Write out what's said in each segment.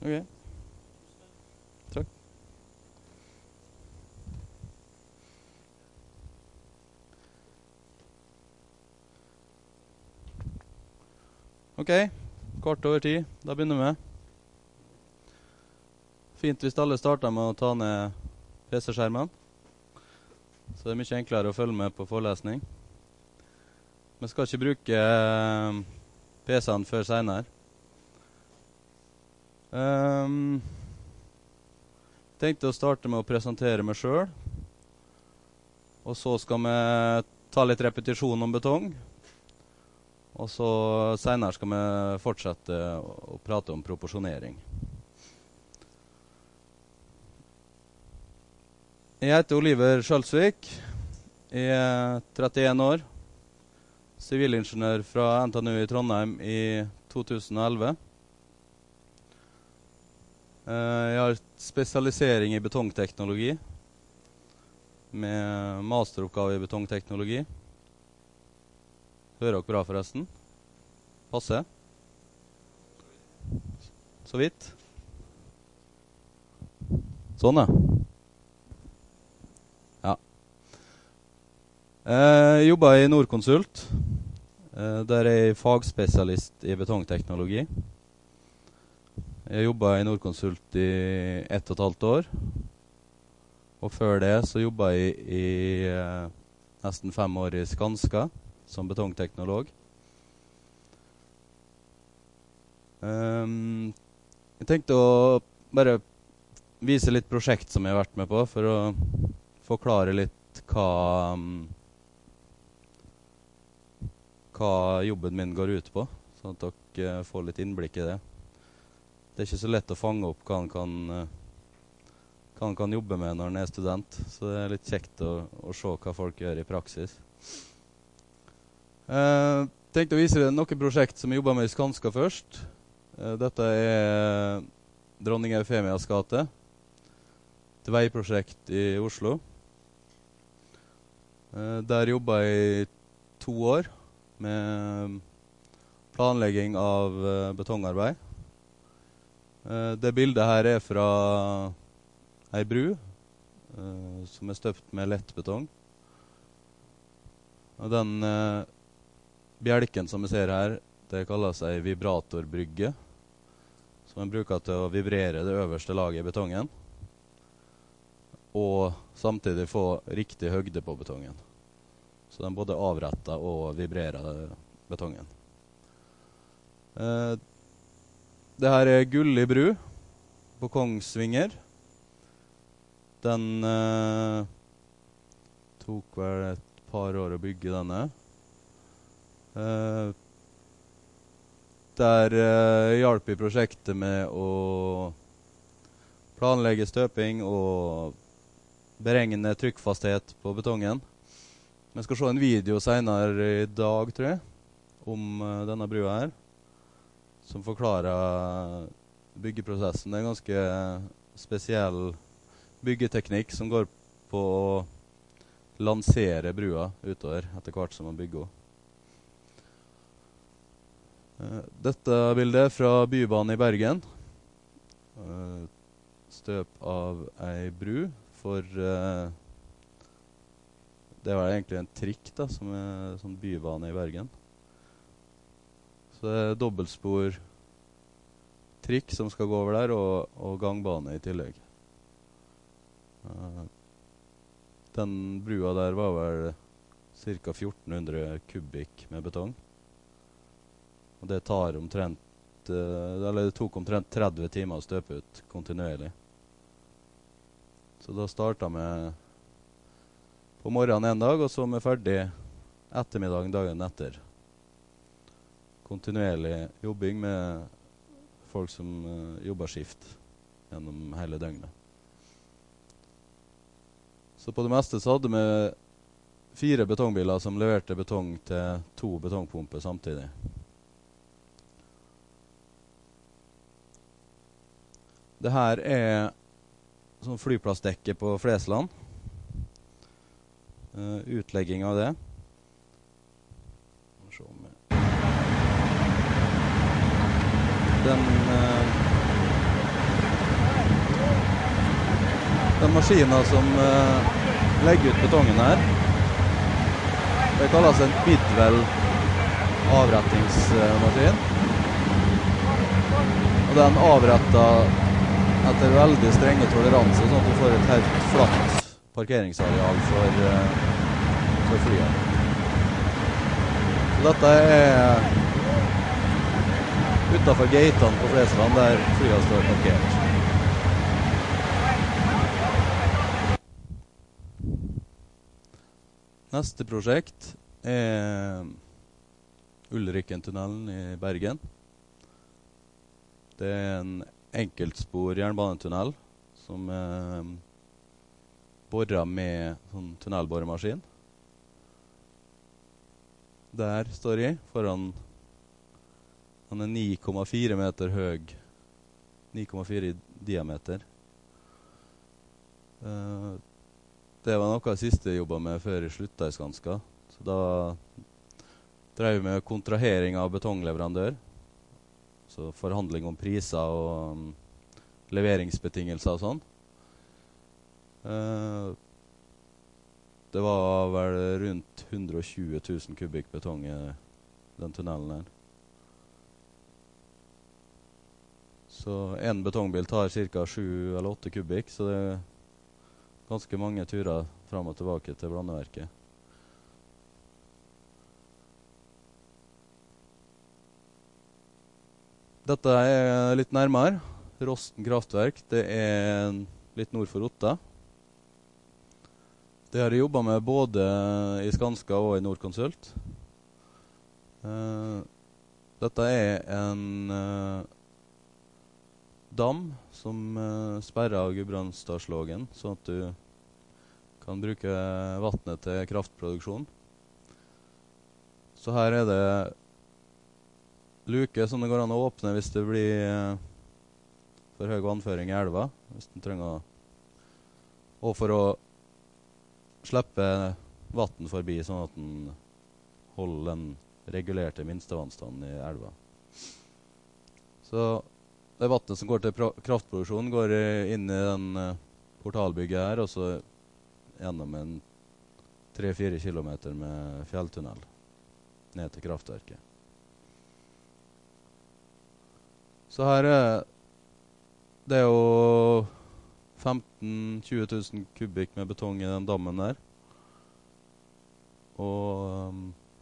Ok. Takk. Ok, kvart over 10. Da begynner vi. Fint hvis alle starter med å ta ned PC-skjermen. Så det er mye enklere å følge med på forelesning. Vi skal ikke bruke PC-en før senere. Tenkte å starte med å presentere meg selv. Og så skal vi ta litt repetisjon om betong. Og så senere skal vi fortsette å prate om proporsjonering. Jeg heter Oliver Skjølsvik. Jeg er 31 år. Sivilingeniør fra NTNU i Trondheim i 2011. Jeg har spesialisering i betongteknologi, med masteroppgave i betongteknologi. Hører dere bra forresten? Passe? Så vidt? Sånn, ja. Jeg jobber i Norconsult, der er jeg fagspesialist i betongteknologi. Jeg jobbet i Norconsult i 1,5 år, og før det så jobbet jeg i nesten 5 år i Skanska som betongteknolog. Jeg tenkte å bare vise litt prosjekt som jeg har vært med på, for å forklare litt hva jobben min går ut på, sånn at dere får litt innblikk i det. Det er ikke så lett å fange opp hva han kan jobbe med når han er student, så det er litt kjekt å se hva folk gjør i praksis. Tenkte å vise dere noen prosjekt som jeg jobbet med i Skanska først. Dette er Dronning Eufemias gate, et veiprosjekt i Oslo. Der jobbet jeg i 2 år med planlegging av betongarbeid. Det bildet her er fra ei bru som er støpt med lettbetong. Og den bjelken som vi ser her, det kalles ei vibratorbrygge, som man bruker til å vibrere det øverste laget i betongen, og samtidig få riktig høgde på betongen. Så den både avretter og vibrerer betongen. Det her er Gulli bru på Kongsvinger. Den tok vel et par år å bygge denne. Der hjalp vi prosjektet med å planlegge støping og beregne trykkfasthet på betongen. Vi skal se en video senere i dag, tror jeg, om denne brua her, som forklarer byggeprosessen. Det er en ganske spesiell byggeteknikk som går på å lansere brua utover etter hvert som man bygger. Dette bildet er fra Bybanen i Bergen. Støp av ei bru for det var egentlig en trikk da, som er sånn bybane i Bergen. Så det er dobbeltspor trikk som skal gå over der, og gangbane i tillegg. Den brua der var vel ca. 1400 kubikk med betong. Og det tar det tok omtrent 30 timer å støpe ut kontinuerlig. Så da startet vi på morgenen en dag, og så er vi ferdig ettermiddagen dagen etter. Kontinuerlig jobbing med folk som jobber skift gjennom hele døgnet. Så på det meste så hadde vi 4 betongbiler som leverte betong til 2 betongpumper samtidig. Det her er sånn flyplassdekke på Flesland. Utlegging av det. Den maskinen som legger ut betongen her, det kalles en bidwell avrettingsmaskin. Og den avretter etter veldig strenge toleranser, sånn at du får et helt flatt parkeringsareal for flyet. Så dette er utenfor gatene på Flesland, der flyet står parkert. Neste prosjekt er Ulriken-tunnelen i Bergen. Det er en enkeltspor jernbanetunnel som borrer med sånn tunnelboremaskin. Der står jeg foran. Han er 9,4 meter høy, 9,4 i diameter. Det var noe jeg siste jobbet med før jeg sluttet i Skanska. Så da drev jeg med kontrahering av betongleverandør. Så forhandling om priser og leveringsbetingelser og sånn. Det var vel rundt 120 000 kubikk betong i den tunnelen her. Så en betongbil tar ca. 7 eller 8 kubikk, så det er ganske mange turer fram og tilbake til blandeverket. Dette er litt nærmere. Rosten kraftverk, det er litt nord for Otta. Det har jeg jobbet med både i Skanska og i Nordkonsult. Dette er en dam som sperrer Gudbrandsdalslågen, sånn at du kan bruke vattnet til kraftproduksjon. Så her er det luke som det går an å åpne hvis det blir for høy vannføring i elva, hvis den trenger og for å slippe vatten forbi, sånn at den holder den regulerte minstevannstanden i elva. Så det vattnet som går til kraftproduksjon går inn i den portalbygget her, og så gjennom en 3-4 kilometer med fjelltunnel ned til kraftverket. Så her det er jo 15-20 000 kubikk med betong i den dammen der. Og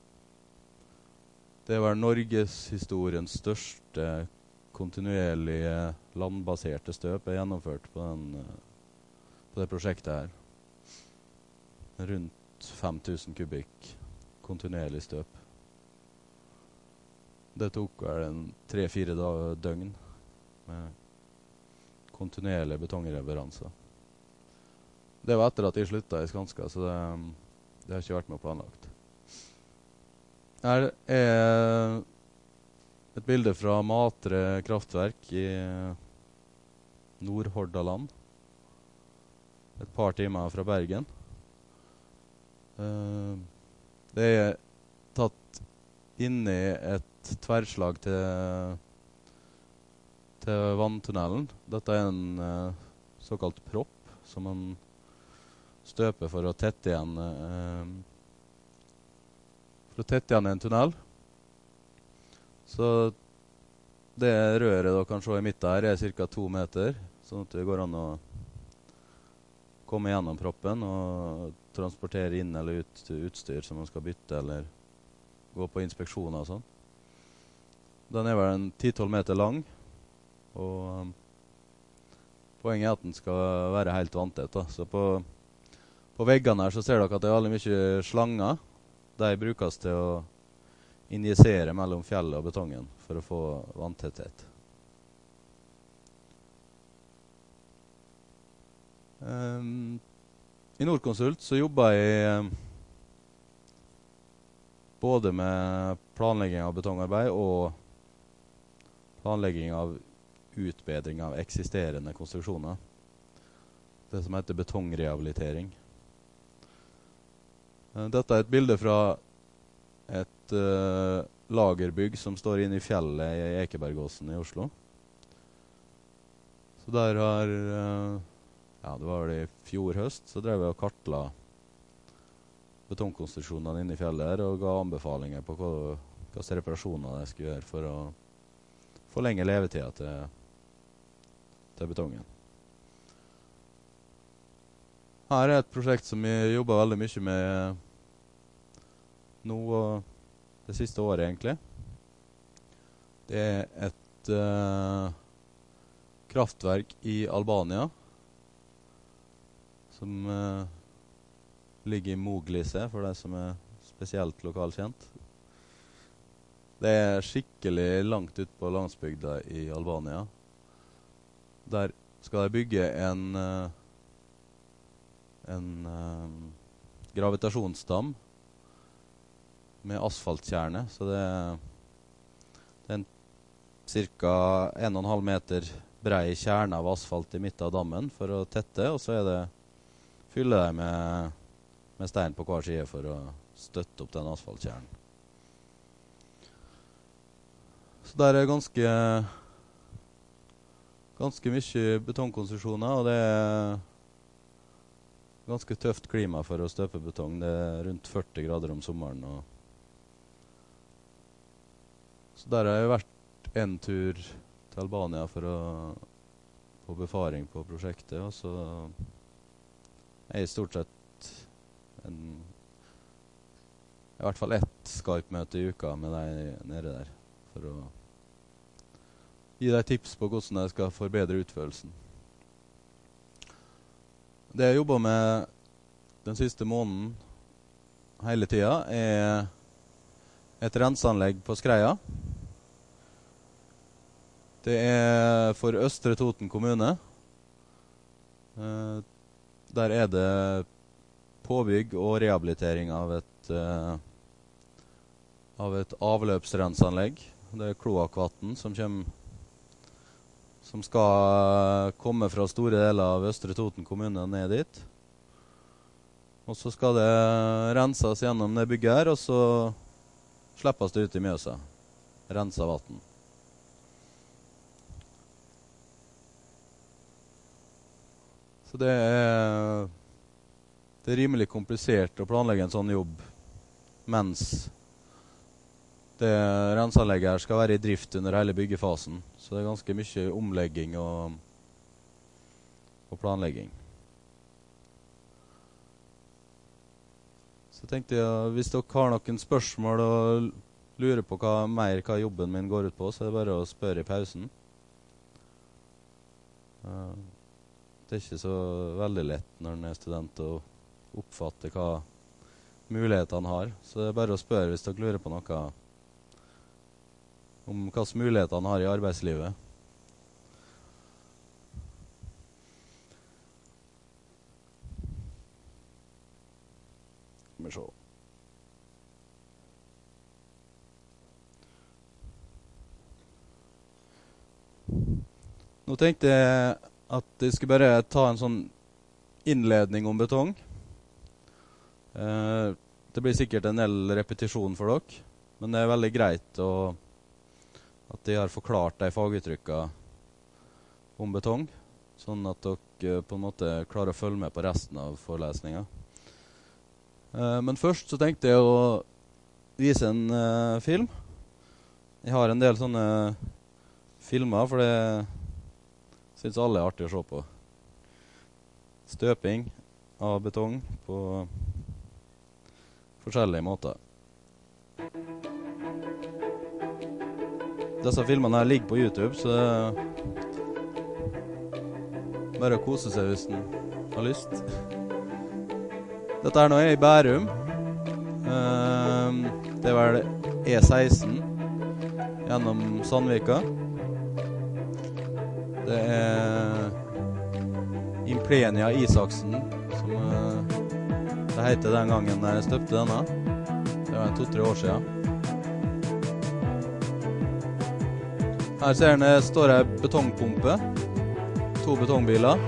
det var Norgeshistoriens største kontinuerlige landbaserte støp er gjennomført på det prosjektet her. Rundt 5000 kubikk kontinuerlig støp. Det tok vel 3-4 døgn med kontinuerlige betongleveranser. Det var etter at jeg sluttet i Skanska, så det har ikke vært noe planlagt. Her er et bilde fra Matre kraftverk i Nordhordaland. Et par timer fra Bergen. Det er tatt inne i et tverrslag til vanntunnelen. Dette er en såkalt propp som man støper for å tette igjen en tunnel. Så det røret dere kan se i midten her er ca. 2 meter, sånn at det går an å komme gjennom proppen og transportere inn eller ut utstyr som man skal bytte eller gå på inspeksjoner og sånn. Den er vel 10-12 meter lang, og poenget er at den skal være helt vanntett. Så på veggene her så ser dere at det er veldig mye slanger. De brukes til å injisere mellom fjellet og betongen for å få vanntetthet. I Nordkonsult så jobber jeg både med planlegging av betongarbeid og planlegging av utbedring av eksisterende konstruksjoner. Det som heter betongrehabilitering. Dette er et bilde fra et lagerbygg som står inne i fjellet i Ekebergåsen i Oslo. Så der har ja, det var vel i fjor høst, så drev jeg og kartla betongkonstruksjonene inne i fjellet her, og ga anbefalinger på hva reparasjoner jeg skulle gjøre for å forlenge levetida til betongen. Her er et prosjekt som vi jobber veldig mye med nå og det siste året egentlig. Det er et kraftverk i Albania som ligger i Moglise, for de som er spesielt lokalkjent. Det er skikkelig langt ut på landsbygda i Albania. Der skal de bygge en gravitasjonsdam med asfaltkjerne, så det er en cirka 1,5 meter brei kjerne av asfalt i midten av dammen for å tette, og så fylle de med stein på hver side for å støtte opp den asfaltkjernen. Så der er ganske mye betongkonstruksjoner, og det er ganske tøft klima for å støpe betong. Det er rundt 40 grader om sommeren. Så der har jeg vært en tur til Albania på befaring på prosjektet, og så er jeg stort sett i hvert fall ett Skype-møte i uka med deg nede der, for å gi deg tips på hvordan jeg skal forbedre utførelsen. Det jeg jobber med den siste måneden hele tiden er et renseanlegg på Skreia. Det er for Østre Toten kommune. Der er det påbygg og rehabilitering av et avløpsrenseanlegg. Det er kloakkvann som skal komme fra store deler av Østre Toten kommune ned dit. Og så skal det renses gjennom det bygget her, og så slippes det ut i Mjøsa. Renset vann. Så det er rimelig komplisert å planlegge en sånn jobb mens det renseanlegget her skal være i drift under hele byggefasen. Så det er ganske mye omlegging og planlegging. Så tenkte jeg, hvis dere har noen spørsmål og lurer på hva jobben min går ut på, så er det bare å spørre i pausen. Det er ikke så veldig lett når en er student å oppfatte hva mulighetene har. Så det er bare å spørre hvis dere lurer på noe om hva mulighetene har i arbeidslivet. Skal vi se. Nå tenkte jeg at jeg skulle bare ta en sånn innledning om betong. Det blir sikkert en del repetisjon for dere, men det er veldig greit at de har forklart de faguttrykkene om betong, sånn at dere på en måte klarer å følge med på resten av forelesningen. Men først så tenkte jeg å vise en film. Jeg har en del sånne filmer, for det synes alle er artig å se på. Støping av betong på forskjellige måter. Disse filmene her ligger på YouTube, så bare å kose seg hvis den har lyst. Dette er nå i Bærum. Det er vel E16 gjennom Sandvika. Det er Implenia Isaksen, som det heter den gangen jeg støpte denne. Det var 2-3 år siden. Her ser dere står en betongpumpe, 2 betongbiler.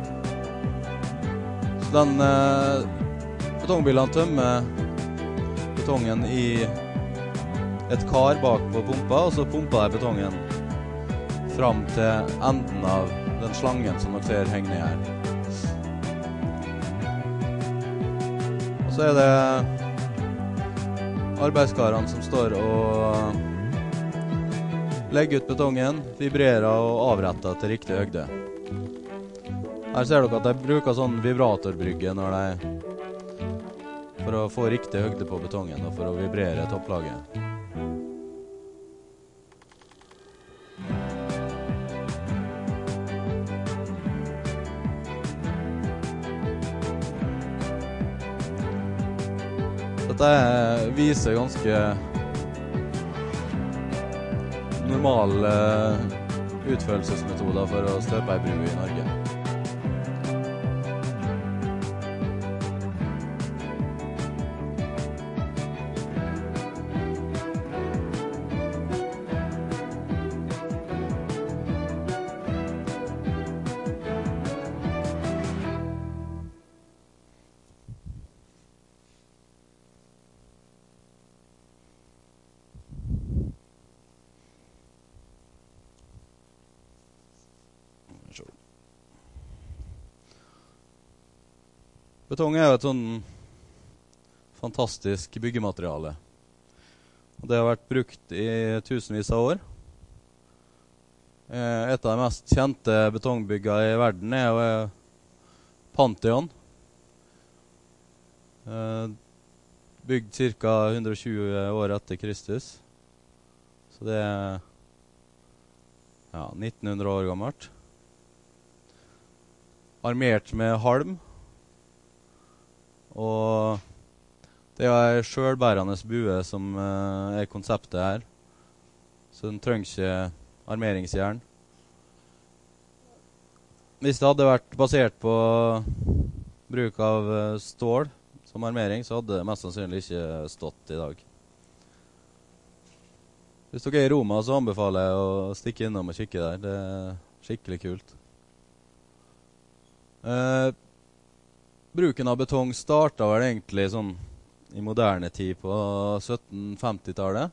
Så den betongbilene tømmer betongen i et kar bak på pumpa, og så pumper de betongen fram til enden av den slangen som dere ser henger ned her. Så er det arbeidskarene som står og legger ut betongen, vibrerer og avretter til riktig høgde. Her ser dere at de bruker sånn vibratorbrygge for å få riktig høgde på betongen og for å vibrere topplaget. Dette viser ganske normale utførelsesmetoder for å støpe ei bru i Norge. Betong er jo et sånn fantastisk byggemateriale. Og det har vært brukt i tusenvis av år. Et av de mest kjente betongbyggene i verden er jo Pantheon. Bygd ca. 120 år etter Kristus. Så det er 1900 år gammelt. Armert med halm. Og det er en selvbærende bue som er konseptet her. Så den trenger ikke armeringsjern. Hvis det hadde vært basert på bruk av stål som armering, så hadde det mest sannsynlig ikke stått i dag. Hvis dere er i Roma, så anbefaler jeg å stikke innom og kikke der. Det er skikkelig kult. Bruken av betong startet vel egentlig sånn i moderne tid på 1750-tallet.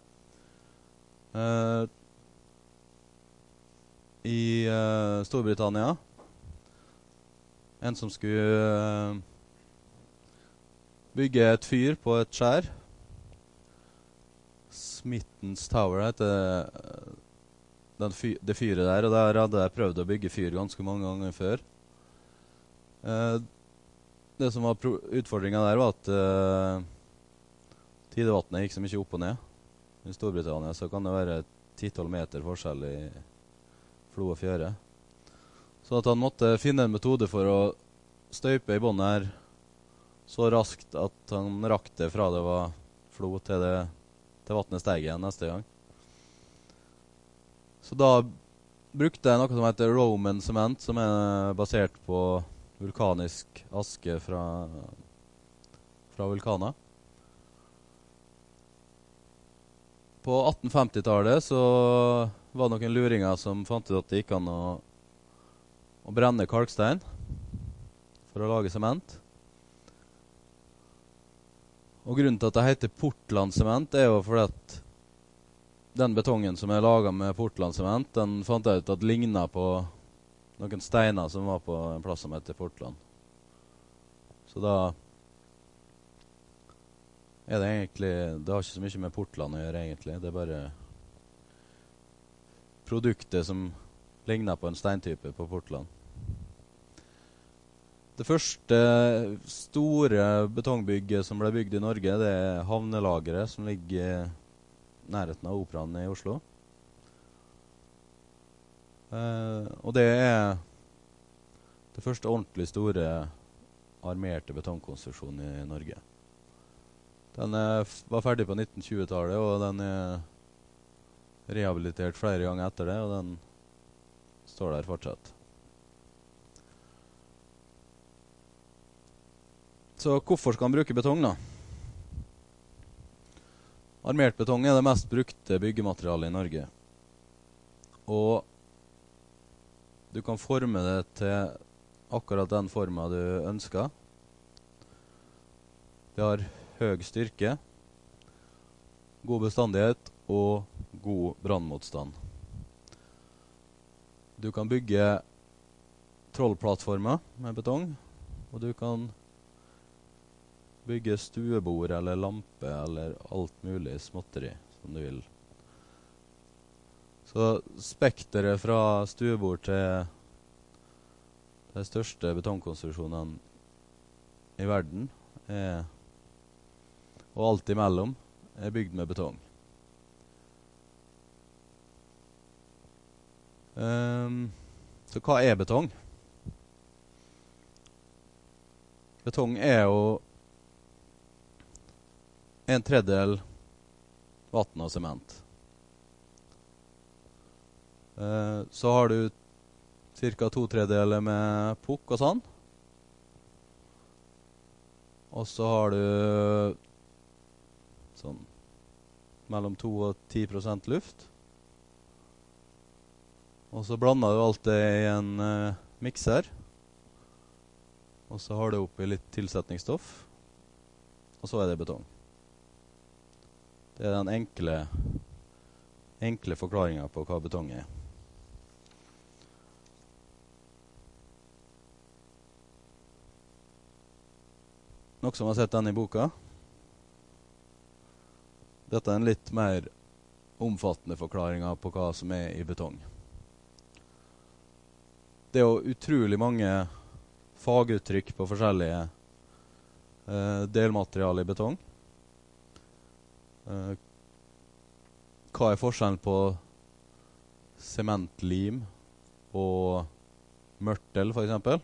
I Storbritannia. En som skulle bygge et fyr på et skjær. Smithens Tower heter det fyret der, og der hadde jeg prøvd å bygge fyr ganske mange ganger før. Det som var utfordringen der var at tidevannet gikk så mye opp og ned. I Storbritannia så kan det være 10-12 meter forskjell i flo og fjøre. Så at han måtte finne en metode for å støype i båndet her så raskt at han rakk det fra det var flo til vannet steg igjen neste gang. Så da brukte jeg noe som heter Roman cement, som er basert på vulkanisk aske fra vulkaner. På 1850-tallet så var det noen luringer som fant ut at det gikk an å brenne kalkstein for å lage sement. Og grunnen til at det heter Portland-sement er jo fordi at den betongen som er laget med Portland-sement, den fant jeg ut at lignet på noen steiner som var på en plass som heter Portland. Så da er det egentlig, det har ikke så mye med Portland å gjøre egentlig. Det er bare produktet som ligner på en steintype på Portland. Det første store betongbygget som ble bygd i Norge, det er havnelageret som ligger i nærheten av Operaen i Oslo. Og det er det første ordentlig store armerte betongkonstruksjonen i Norge. Den var ferdig på 1920-tallet, og den er rehabilitert flere ganger etter det, og den står der fortsatt. Så hvorfor skal man bruke betong da? Armert betong er det mest brukte byggematerialet i Norge. Og du kan forme det til akkurat den formen du ønsker. Det har høy styrke, god bestandighet og god brannmotstand. Du kan bygge trollplattformer med betong, og du kan bygge stuebord eller lampe eller alt mulig småtteri som du vil. Så spekteret fra stuebord til de største betongkonstruksjonene i verden og alt imellom er bygd med betong. Så hva er betong? Betong er jo en tredjedel vann og sement. Så har du cirka 2/3 med pukk og sand. Og så har du sånn mellom 2 og 10% luft. Og så blander du alt det i en mikser. Og så har du oppi litt tilsetningsstoff. Og så er det betong. Det er den enkle forklaringen på hva betong er. Noe som har sett den i boka. Dette er en litt mer omfattende forklaring på hva som er i betong. Det er jo utrolig mange faguttrykk på forskjellige delmateriale i betong. Hva er forskjellen på sementlim og mørtel, for eksempel?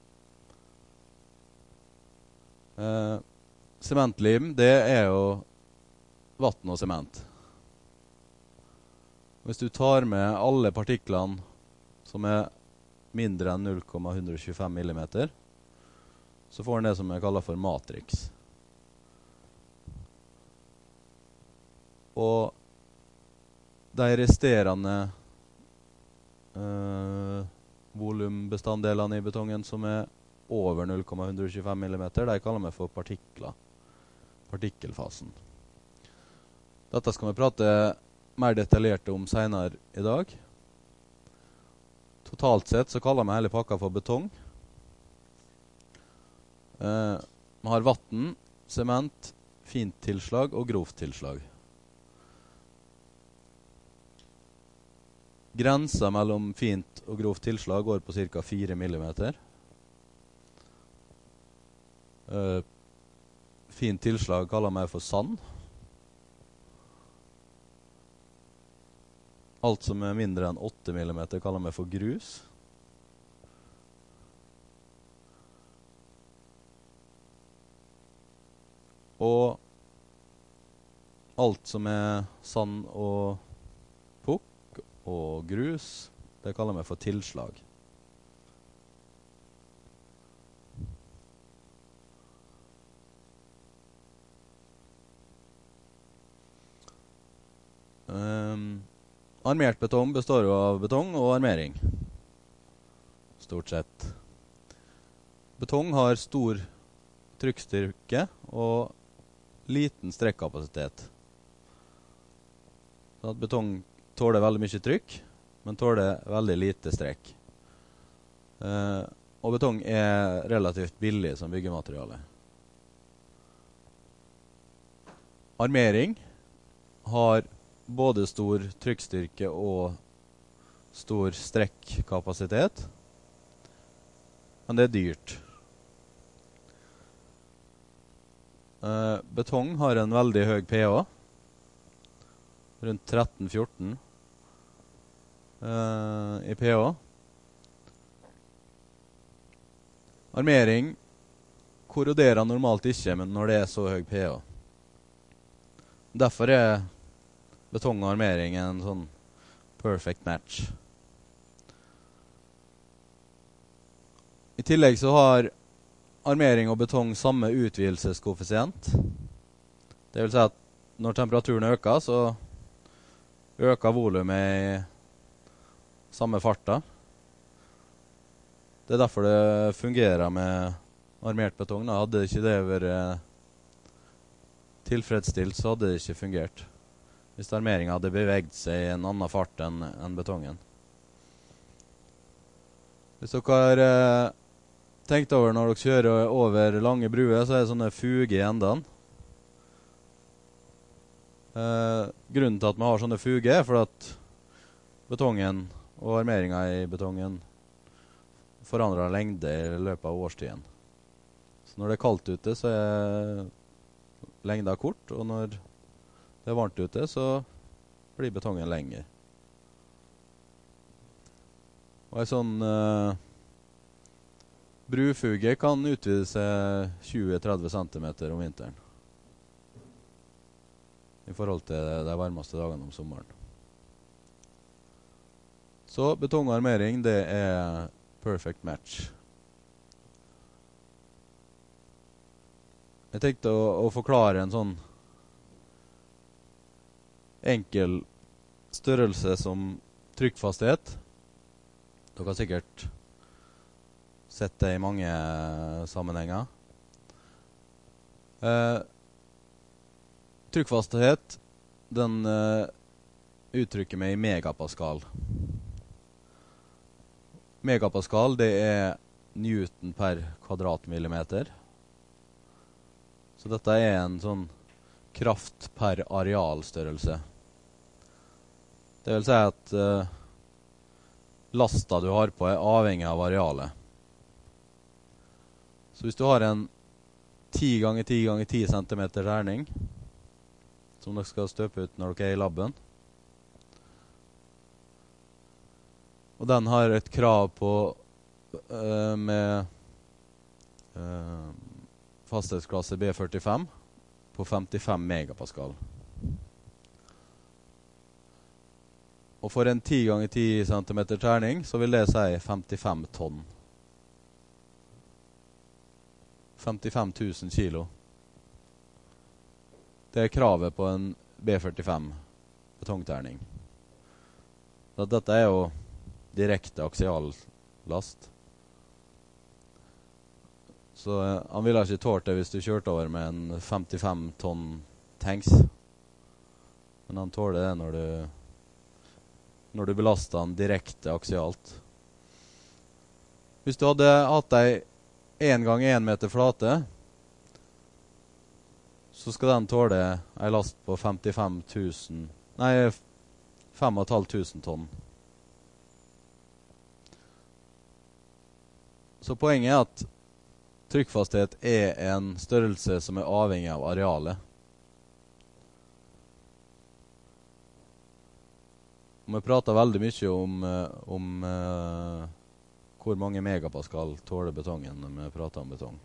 Sementlim, det er jo vann og sement. Hvis du tar med alle partiklene som er mindre enn 0,125 millimeter, så får den det som jeg kaller for matrix. Og de resterende volumbestanddelene i betongen som er over 0,125 millimeter, de kaller vi for partikler. Partikkelfasen. Dette skal vi prate mer detaljert om senere i dag. Totalt sett så kaller vi hele pakka for betong. Vi har vann, sement, fint tilslag og grovt tilslag. Grensa mellom fint og grovt tilslag går på ca. 4 millimeter. Fint tilslag kaller vi for sand. Alt som er mindre enn 8 millimeter kaller vi for grus. Og alt som er sand og pukk og grus, det kaller vi for tilslag. Armert betong består jo av betong og armering. Stort sett. Betong har stor trykkstyrke og liten strekkapasitet. Så at betong tåler veldig mye trykk, men tåler veldig lite strekk. Og betong er relativt billig som byggemateriale. Armering har både stor trykkstyrke og stor strekkapasitet, men det er dyrt. Betong har en veldig høy pH, rundt 13-14 i pH. Armering korroderer normalt ikke, men når det er så høy pH. Derfor er betong og armering en sånn perfect match. I tillegg så har armering og betong samme utvidelseskoeffisient. Det vil si at når temperaturen øker, så øker volumet i samme farta. Det er derfor det fungerer med armert betong. Hadde ikke det vært tilfredsstilt, så hadde det ikke fungert. Hvis armeringen hadde beveget seg i en annen fart enn betongen. Hvis dere tenkt over når dere kjører over lange bruer, så er det sånne fuger i endene. Grunnen til at vi har sånne fuger er for at betongen og armeringen i betongen forandrer lengde i løpet av årstiden. Så når det er kaldt ute, så er lengda kort, og når det er varmt ute, så blir betongen lenger. Og en sånn brufuge kan utvide seg 20-30 cm om vinteren i forhold til de varmeste dagene om sommeren. Så betong og armering, det er perfect match. Jeg tenkte å forklare en sånn enkel størrelse som trykkfasthet. Dere har sikkert sett det i mange sammenhenger. Trykkfasthet, den uttrykker meg i megapascal. Megapascal, det er newton per kvadratmillimeter. Så dette er en sånn kraft per arealstørrelse. Det vil si at lasta du har på er avhengig av arealet. Så hvis du har en 10 ganger 10 ganger 10 cm terning, som dere skal støpe ut når dere er i labben, og den har et krav på med fasthetsklasse B45 på 55 megapascal. Og for en 10 ganger 10 cm terning så vil det si 55 tonn. 55 000 kilo. Det er kravet på en B45 betongterning. Så dette er jo direkte aksiallast. Så han ville ikke tålt det hvis du kjørte over med en 55 tonn tanks. Men han tåler det når du belaster han direkte aksialt. Hvis du hadde hatt ei 1 ganger 1 meter flate, så skal den tåle ei last på 55 500 tonn. Så poenget er at trykkfasthet er en størrelse som er avhengig av arealet. Og vi prater veldig mye om hvor mange megapascal tåler betongen når vi prater om betong.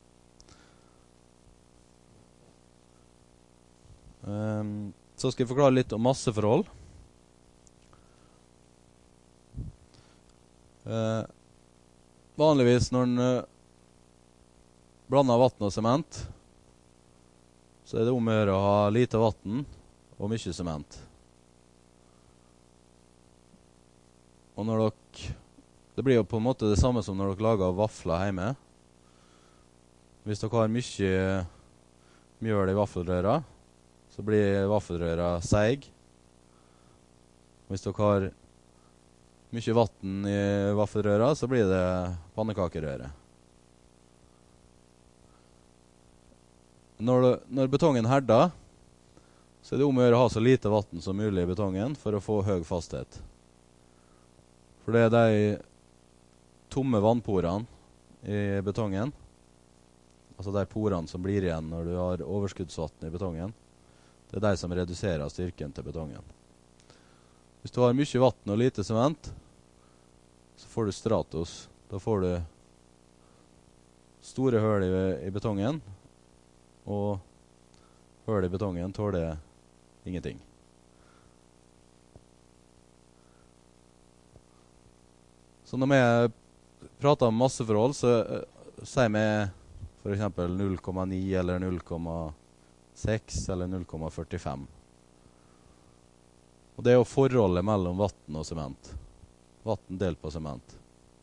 Så skal jeg forklare litt om masseforhold. Vanligvis når en blander vann og sement, så er det om å gjøre å ha lite vann og mye sement. Og når det blir jo på en måte det samme som når dere lager vafler hjemme. Hvis dere har mye mjøl i vaffelrøra, så blir vaffelrøra seig. Hvis dere har mye vann i vaffelrøra, så blir det pannekakerøre. Når betongen herder, så er det om å gjøre å ha så lite vann som mulig i betongen for å få høy fasthet. For det er de tomme vannporene i betongen, altså de porene som blir igjen når du har overskuddsvann i betongen, det er de som reduserer styrken til betongen. Hvis du har mye vann og lite sement, så får du stratos. Da får du store høl i betongen, og høl i betongen tåler ingenting. Så når vi prater om masseforhold, så sier vi for eksempel 0,9 eller 0,6 eller 0,45. Og det er jo forholdet mellom vann og sement. Vann delt på sement.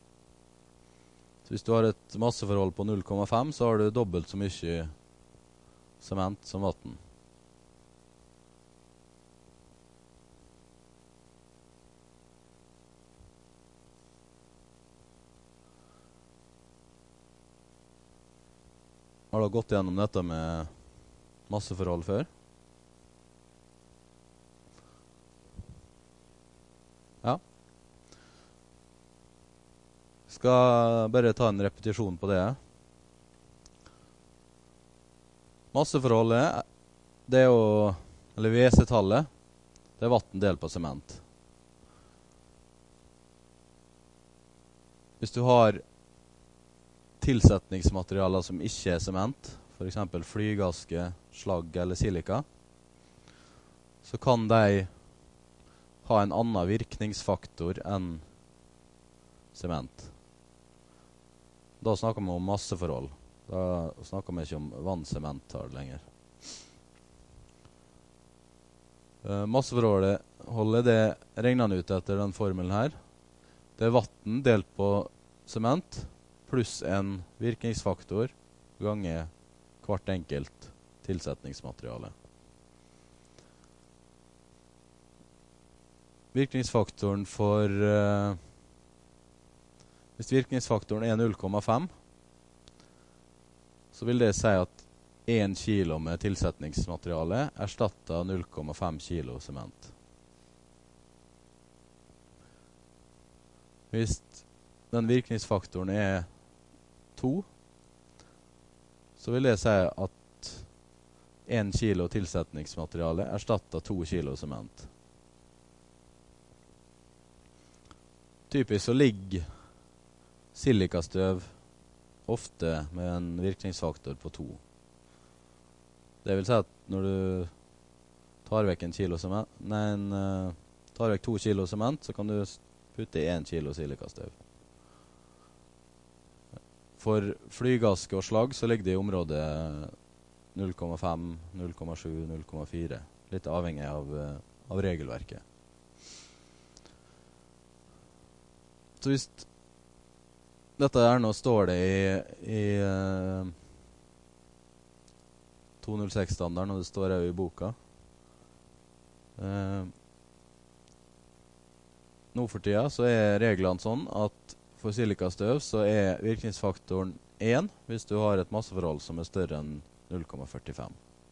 Så hvis du har et masseforhold på 0,5, så har du dobbelt så mye sement som vann. Har du gått gjennom dette med masseforhold før? Ja. Skal bare ta en repetisjon på det. Masseforholdet, det er jo, eller VC-tallet, det er vatten delt på sement. Hvis du har tilsetningsmaterialer som ikke er sement, for eksempel flygaske, slagg eller silika, så kan de ha en annen virkningsfaktor enn sement. Da snakker vi om masseforhold. Da snakker vi ikke om vann-sement lenger. Masseforholdet, det regner han ut etter den formelen her. Det er vatten delt på sement, pluss en virkningsfaktor ganger hvert enkelt tilsetningsmateriale. Virkningsfaktoren for hvis virkningsfaktoren er 0,5, så vil det si at 1 kilo med tilsetningsmateriale erstatter 0,5 kilo sement. Hvis den virkningsfaktoren er 2, så vil det si at 1 kilo tilsetningsmateriale erstatter 2 kilo sement. Typisk så ligger silikastøv ofte med en virkningsfaktor på 2. Det vil si at når du tar vekk 1 kilo sement, tar vekk 2 kilo sement, så kan du putte 1 kilo silikastøv. For flygaske og slagg så ligger det i området 0,5, 0,7, 0,4. Litt avhengig av regelverket. Så hvis dette her nå står det i 206-standarden, og det står her i boka. Nå for tida så er reglene sånn at for silikastøv så er virkningsfaktoren 1 hvis du har et masseforhold som er større enn 0,45.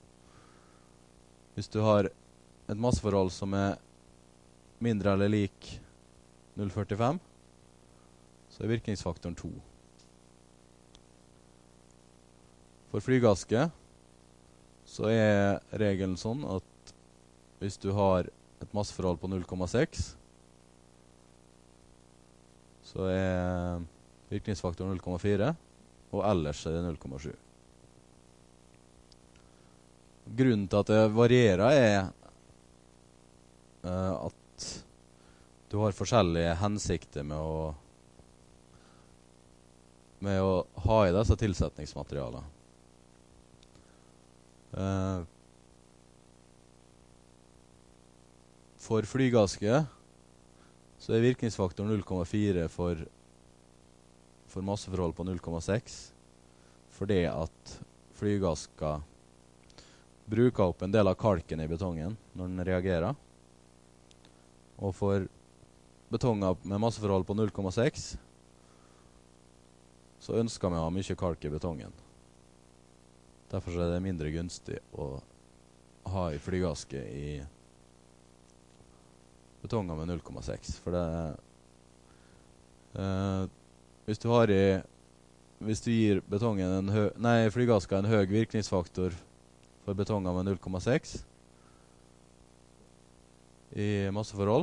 Hvis du har et masseforhold som er mindre eller lik 0,45, så er virkningsfaktoren 2. For flygaske så er regelen sånn at hvis du har et masseforhold på 0,6, så er virkningsfaktoren 0,4, og ellers er det 0,7. Grunnen til at det varierer er at du har forskjellige hensikter med å ha i disse tilsetningsmaterialene. For flygaske så er virkningsfaktoren 0,4 for masseforhold på 0,6, fordi at flygaska bruker opp en del av kalken i betongen når den reagerer. Og for betonger med masseforhold på 0,6 så ønsker vi å ha mye kalk i betongen. Derfor er det mindre gunstig å ha i flygaske i betonger med 0,6. For det hvis du gir betongen flygaska en høy virkningsfaktor for betonger med 0,6 i masseforhold,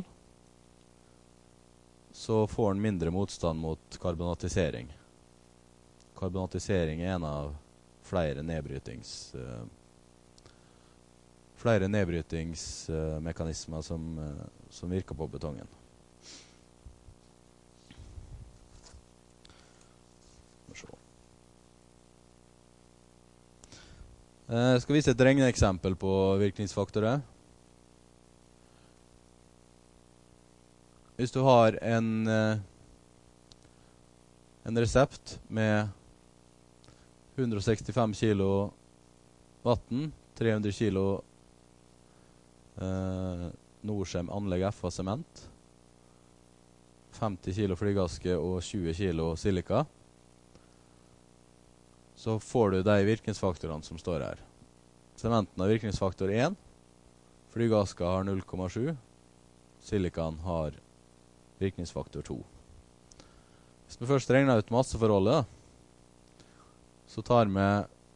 så får den mindre motstand mot karbonatisering. Karbonatisering er en av flere nedbrytingsmekanismer som virker på betongen. Jeg skal vise et regneeksempel på virkningsfaktorer. Hvis du har en resept med 165 kilo vatten, 300 kilo Norcem anlegg FA sement, 50 kilo flygaske og 20 kilo silika, så får du de virkningsfaktorene som står her. Sementen har virkningsfaktor 1, flygaska har 0,7, silikan har virkningsfaktor 2. Hvis vi først regner ut masseforholdet, så tar vi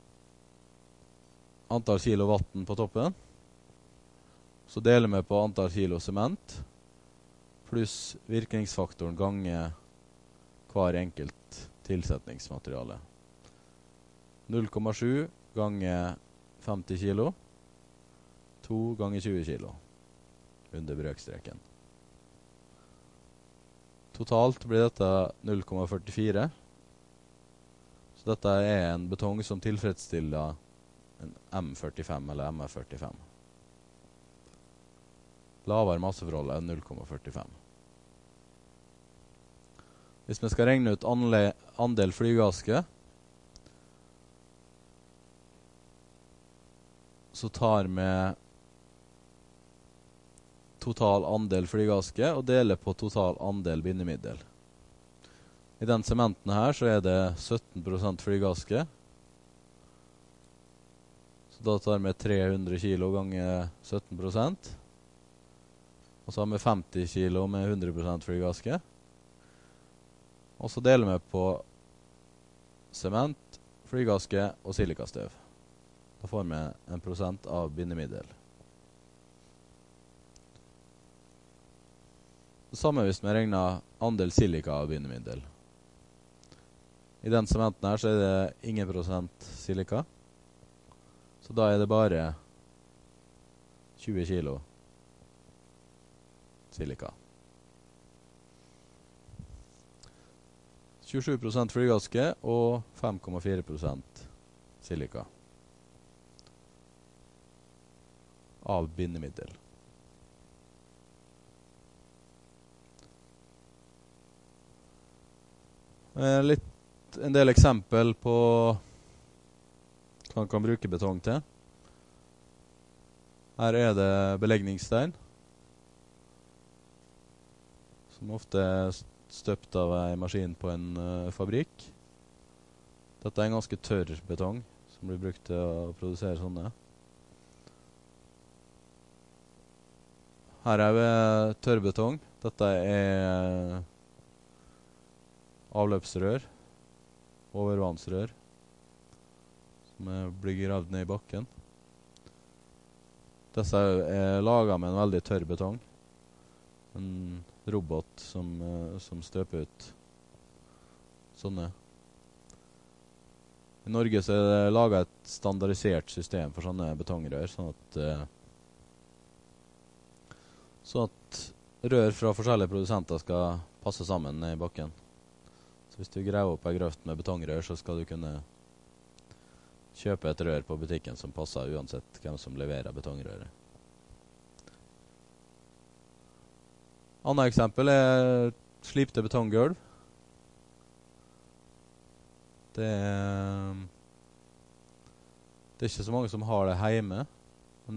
antall kilo vatten på toppen, så deler vi på antall kilo sement, pluss virkningsfaktoren ganger hver enkelt tilsetningsmateriale. 0,7 ganger 50 kilo, 2 ganger 20 kilo under brøkstreken. Totalt blir dette 0,44. Så dette er en betong som tilfredsstiller en M45 eller MF45. Lavere masseforhold enn 0,45. Hvis vi skal regne ut andel flygaske, så tar vi total andel flygaske og deler på total andel bindemiddel. I den sementen her så er det 17% flygaske. Så da tar vi 300 kilo ganger 17%. Og så har vi 50 kilo med 100% flygaske. Og så deler vi på sement, flygaske og silikastøv. Da får vi 1% av bindemiddel. Det samme hvis vi regner andel silika av bindemiddel. I den sementen her så er det ingen prosent silika. Så da er det bare 20 kilo silika. 27% flygaske og 5,4% silika av bindemiddel. En del eksempel på hva man kan bruke betong til. Her er det belegningsstein, som ofte er støpt av en maskin på en fabrikk. Dette er en ganske tørr betong, som blir brukt til å produsere sånne. Her er vi tørrbetong. Dette er avløpsrør, overvannsrør, som blir gravd ned i bakken. Disse er laget med en veldig tørr betong. En robot som støper ut sånne. I Norge så er det laget et standardisert system for sånne betongrør, sånn at rør fra forskjellige produsenter skal passe sammen i bakken. Så hvis du graver opp en grøft med betongrør, så skal du kunne kjøpe et rør på butikken som passer uansett hvem som leverer betongrøret. Annet eksempel er slipte betonggulv. Det er ikke så mange som har det hjemme, men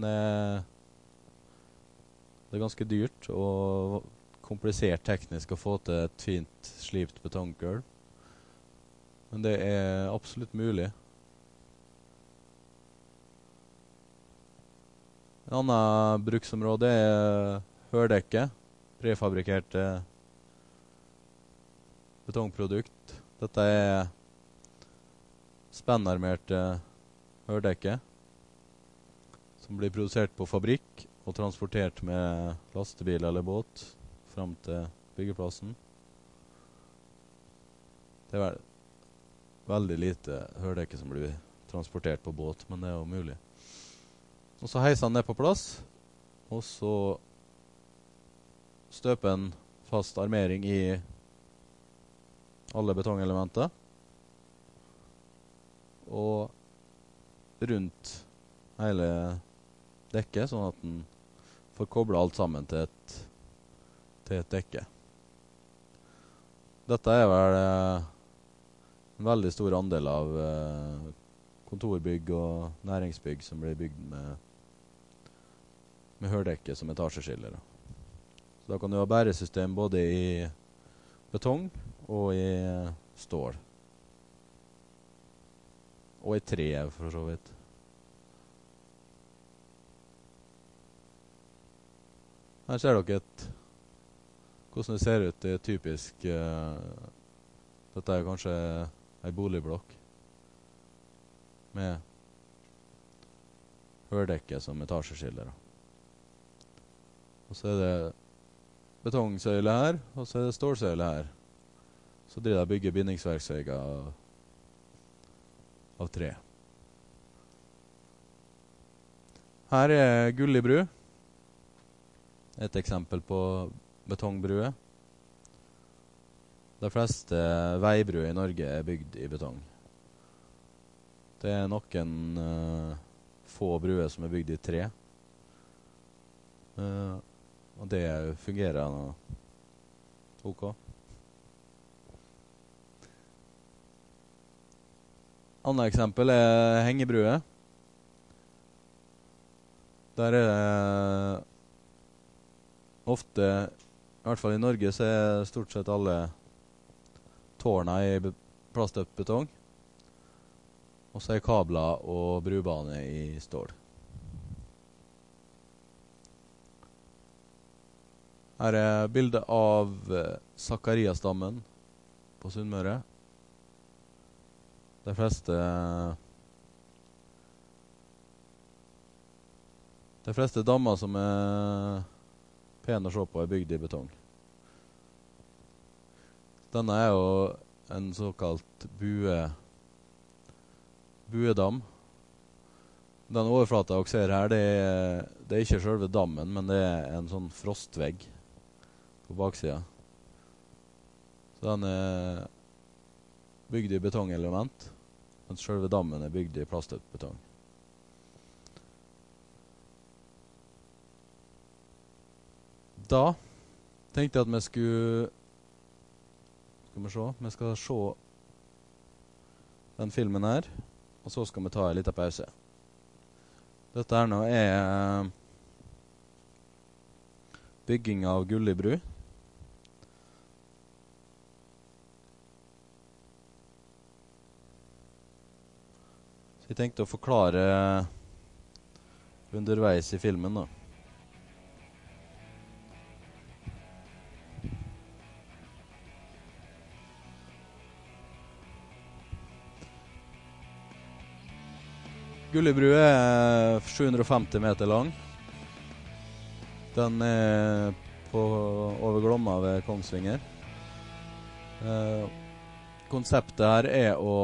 det er ganske dyrt og komplisert teknisk å få til et fint slipt betonggulv. Men det er absolutt mulig. En annen bruksområde er hørdekke, prefabrikerte betongprodukt. Dette er spennarmerte hørdekke som blir produsert på fabrikk og transportert med lastebil eller båt frem til byggeplassen. Det er veldig lite hørdekke som blir transportert på båt, men det er jo mulig. Og så heiser han ned på plass, og så støper en fast armering i alle betongelementer. Og rundt hele dekket, sånn at den får koblet alt sammen til et dekke. Dette er vel en veldig stor andel av kontorbygg og næringsbygg som blir bygd med hørdekke som etasjeskiller. Så da kan du ha bæresystem både i betong og i stål. Og i tre, for så vidt. Her ser dere hvordan det ser ut. Det er typisk. Dette er kanskje en boligblokk med hørdekke som etasjeskiller. Og så er det betongsøyle her, og så er det stålsøyle her. Så driver de bygger bindingsverksvegger av tre. Her er gullig bru. Et eksempel på betongbrue. De fleste veibruer i Norge er bygd i betong. Det er noen få bruer som er bygd i tre. Og det fungerer ok. Annet eksempel er hengebrue. Der er det ofte, i hvert fall i Norge, så er stort sett alle tårna i plaststøpt betong. Og så er kabler og brubane i stål. Her er bildet av Sakariasdammen på Sunnmøre. De fleste dammer som er pene å se på, er bygd i betong. Denne er jo en såkalt buedam. Den overflata dere ser her, det er ikke selve dammen, men det er en sånn frostvegg på baksida. Så den er bygd i betongelement, mens selve dammen er bygd i plaststøpt betong. Da tenkte jeg at vi skal se den filmen her, og så skal vi ta en liten pause. Dette her nå er bygging av gullig bru. Så jeg tenkte å forklare underveis i filmen da. Gullig bru er 750 meter lang. Den er over Glomma ved Kongsvinger. Konseptet her er å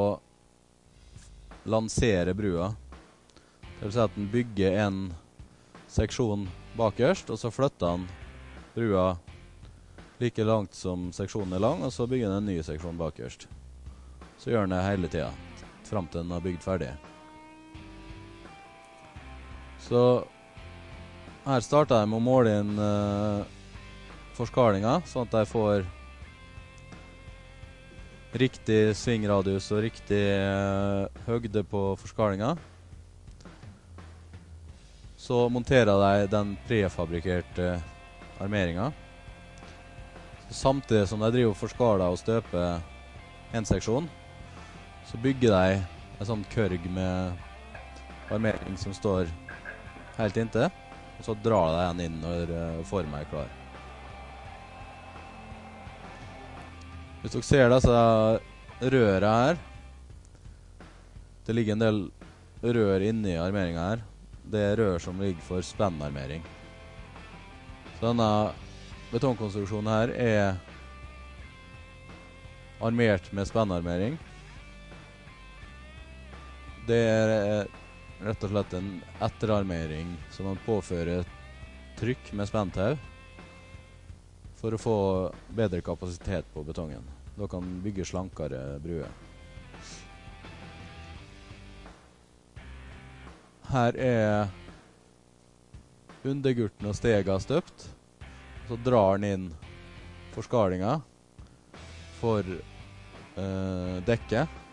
lansere brua. Det vil si at den bygger en seksjon bakerst, og så flytter han brua like langt som seksjonen er lang, og så bygger han en ny seksjon bakerst. Så gjør han det hele tiden, frem til den har bygd ferdig. Så her starter de med å måle inn forskalingen, sånn at de får riktig svingradius og riktig høgde på forskalingen. Så monterer de den prefabrikerte armeringen. Så samtidig som de driver forskaler og støper en seksjon, så bygger de en sånn kørg med armering som står helt inntil, og så drar de den inn når formen er klar. Hvis dere ser disse rørene her, det ligger en del rør inni armeringen her. Det er rør som ligger for spennarmering. Så denne betongkonstruksjonen her er armert med spennarmering. Det er rett og slett en etterarmering som man påfører trykk med spenntau for å få bedre kapasitet på betongen. Da kan man bygge slankere bruer. Her er undergurten og stega støpt. Så drar den inn forskalingen for dekket.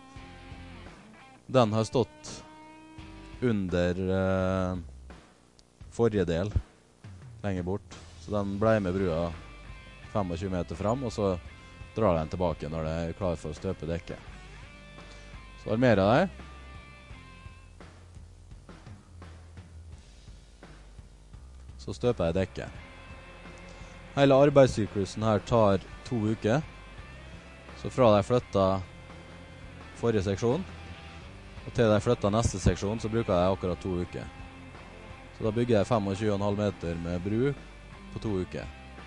Den har stått under forrige del lenger bort. Så den ble med brua 25 meter fram, og så drar den tilbake når det er klar for å støpe dekket. Så armerer de, så støper jeg dekket. Hele arbeidssyklusen her tar 2 uker. Så fra jeg flyttet forrige seksjon, og til jeg flyttet neste seksjon, så bruker jeg akkurat 2 uker. Så da bygger jeg 25,5 meter med bru på 2 uker.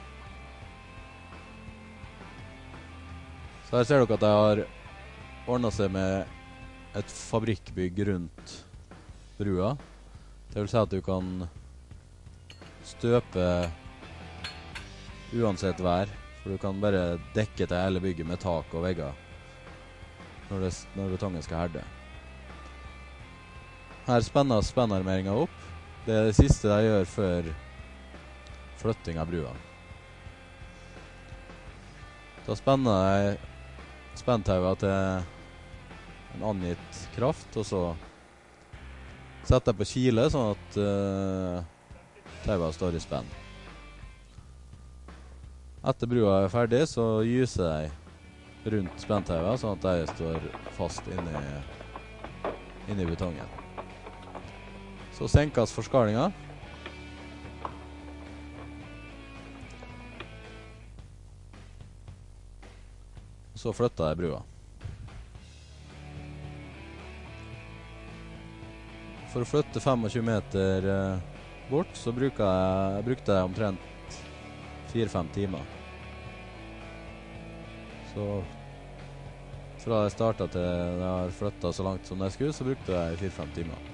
Så her ser dere at jeg har ordnet seg med et fabrikkbygg rundt brua. Det vil si at du kan støpe uansett vær, for du kan bare dekke til hele bygget med tak og vegger når betongen skal herde. Her spenner spennarmeringen opp. Det er det siste jeg gjør før flytting av brua. Da spenner jeg spenntauet til en angitt kraft, og så setter jeg på kile sånn at tauet står i spenn. Etter brua er ferdig, så gyser jeg rundt spenntauet, sånn at tauet står fast inni betongen. Så senkes forskalingen. Så flytter jeg brua. For å flytte 25 meter bort, så brukte jeg omtrent 4-5 timer. Så fra jeg startet til jeg har flyttet så langt som jeg skulle, så brukte jeg 4-5 timer.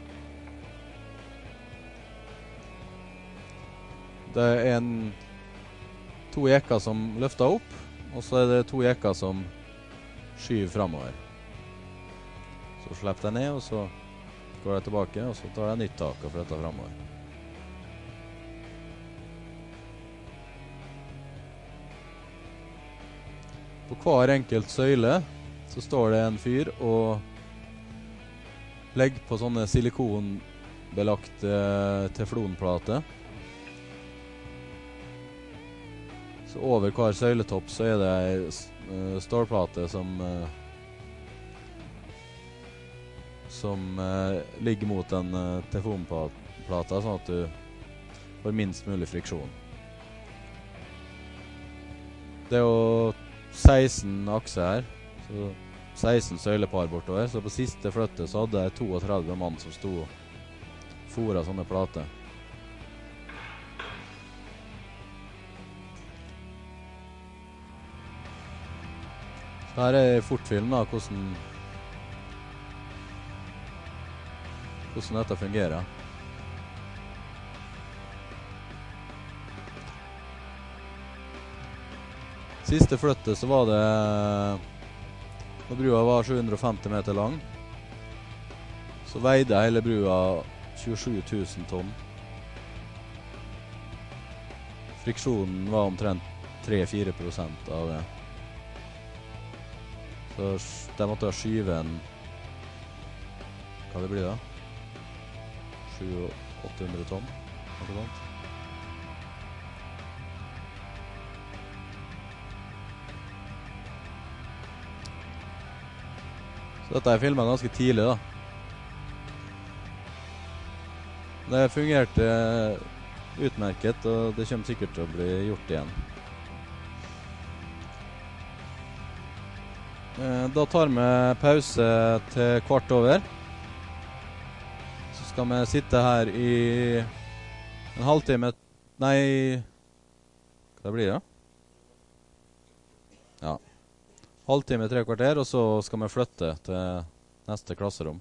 Det er 2 jekker som løfter opp, og så er det 2 jekker som skyver fremover. Så slipper jeg ned, og så går jeg tilbake, og så tar jeg nytt tak og flytter fremover. På hver enkelt søyle så står det en fyr og legger på sånne silikonbelagte teflonplater. Så over hver søyletopp så er det en stålplate som ligger mot en teflonplata, sånn at du får minst mulig friksjon. Det er jo 16 akser her, så 16 søylepar bortover, så på siste flytte så hadde jeg 32 mann som sto og foret sånne plater. Så her er fortfilm da, hvordan dette fungerer. Siste flyttet så var det, når brua var 750 meter lang, så veide hele brua 27 000 tonn. Friksjonen var omtrent 3-4% av det. Så de måtte skyve hva det blir da? 700-800 tonn, noe sånt. Så dette er filmet ganske tidlig da. Det fungerte utmerket, og det kommer sikkert til å bli gjort igjen. Da tar vi pause til 15:15. Så skal vi sitte her i en halvtime. Nei, hva blir det? Ja. Halvtime, 3 kvarter, og så skal vi flytte til neste klasserom.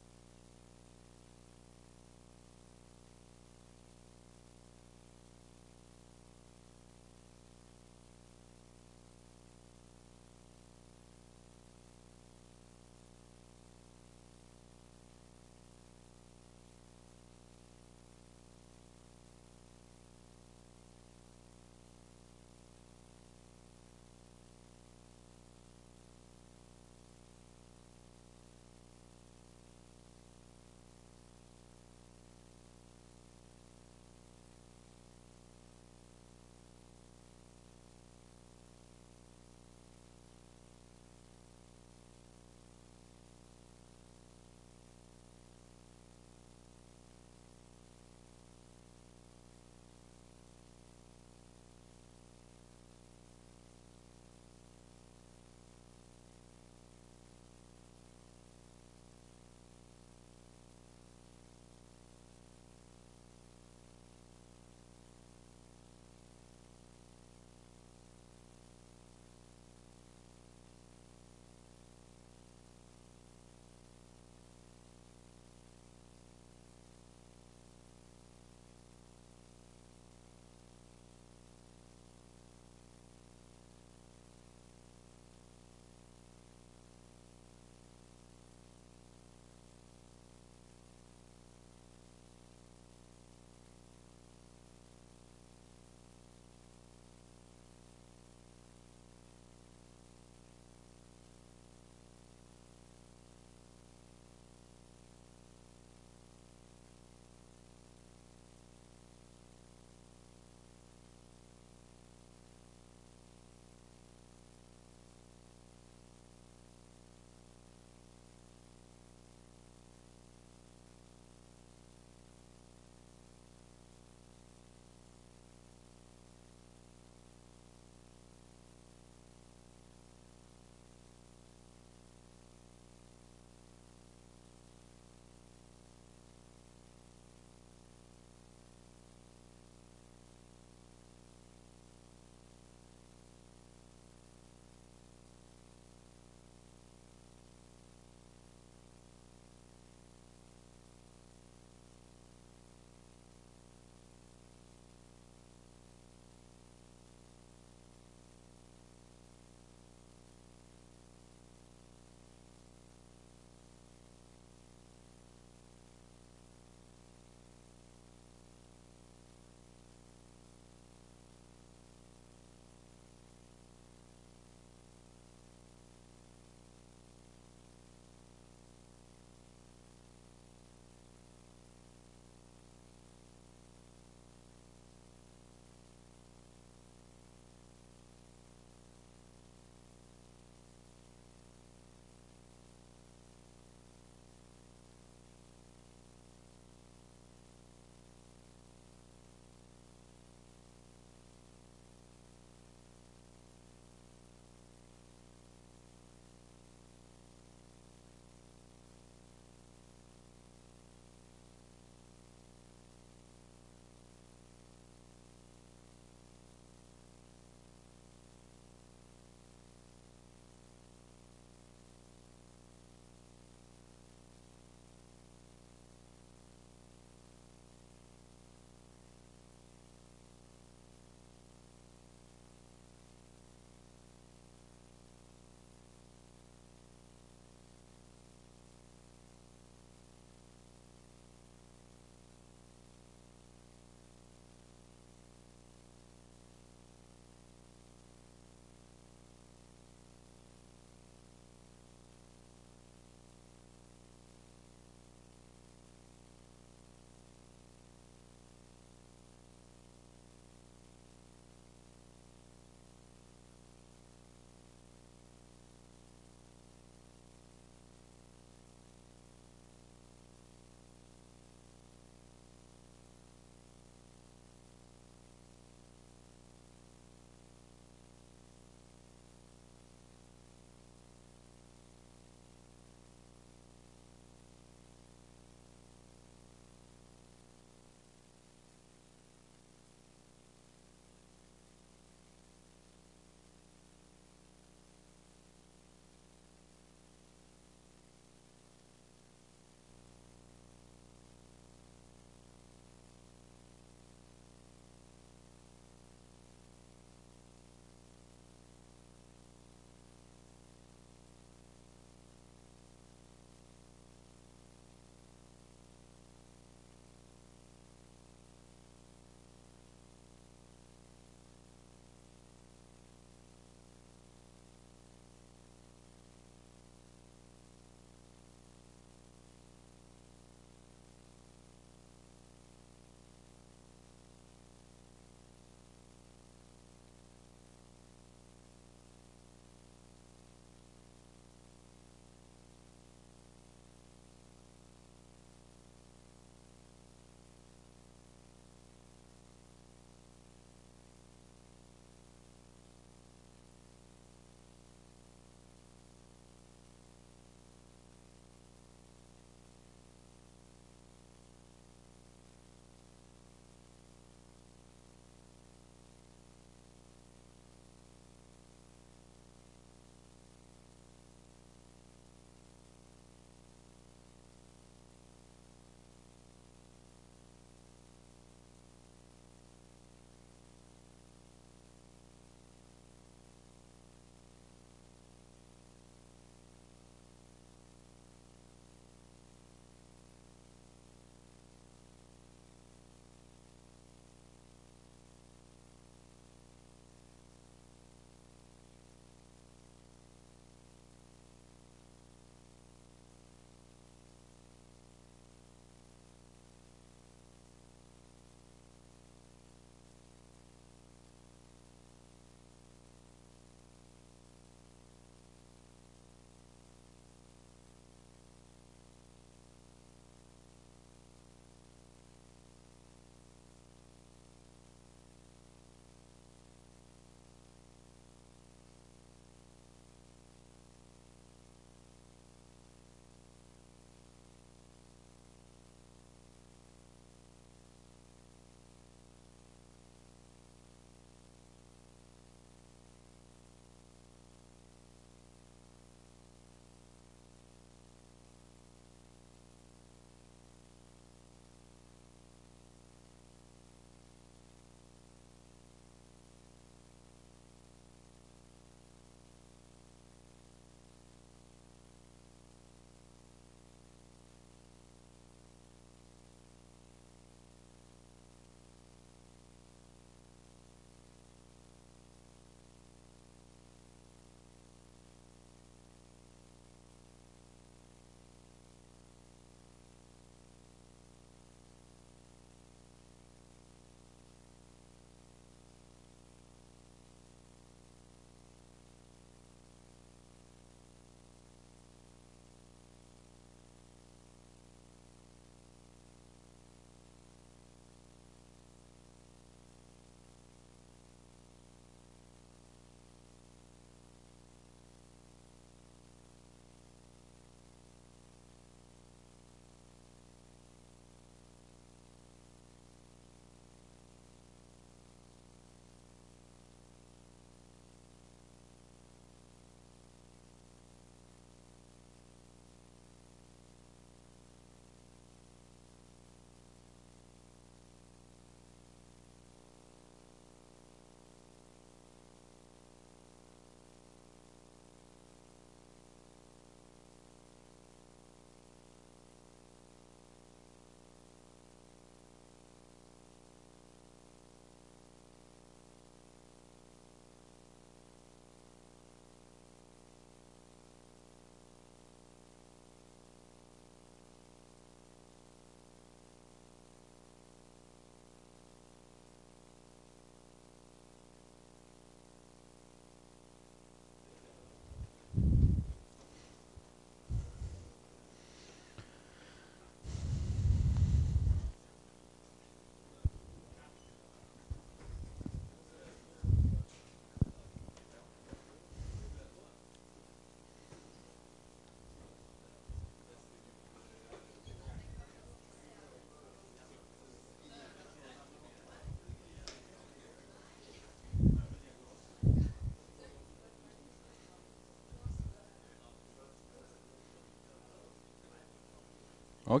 Ok.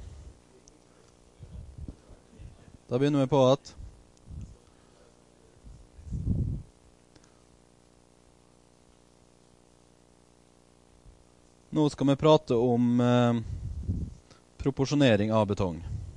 Da begynner vi på at nå skal vi prate om proporsjonering av betong.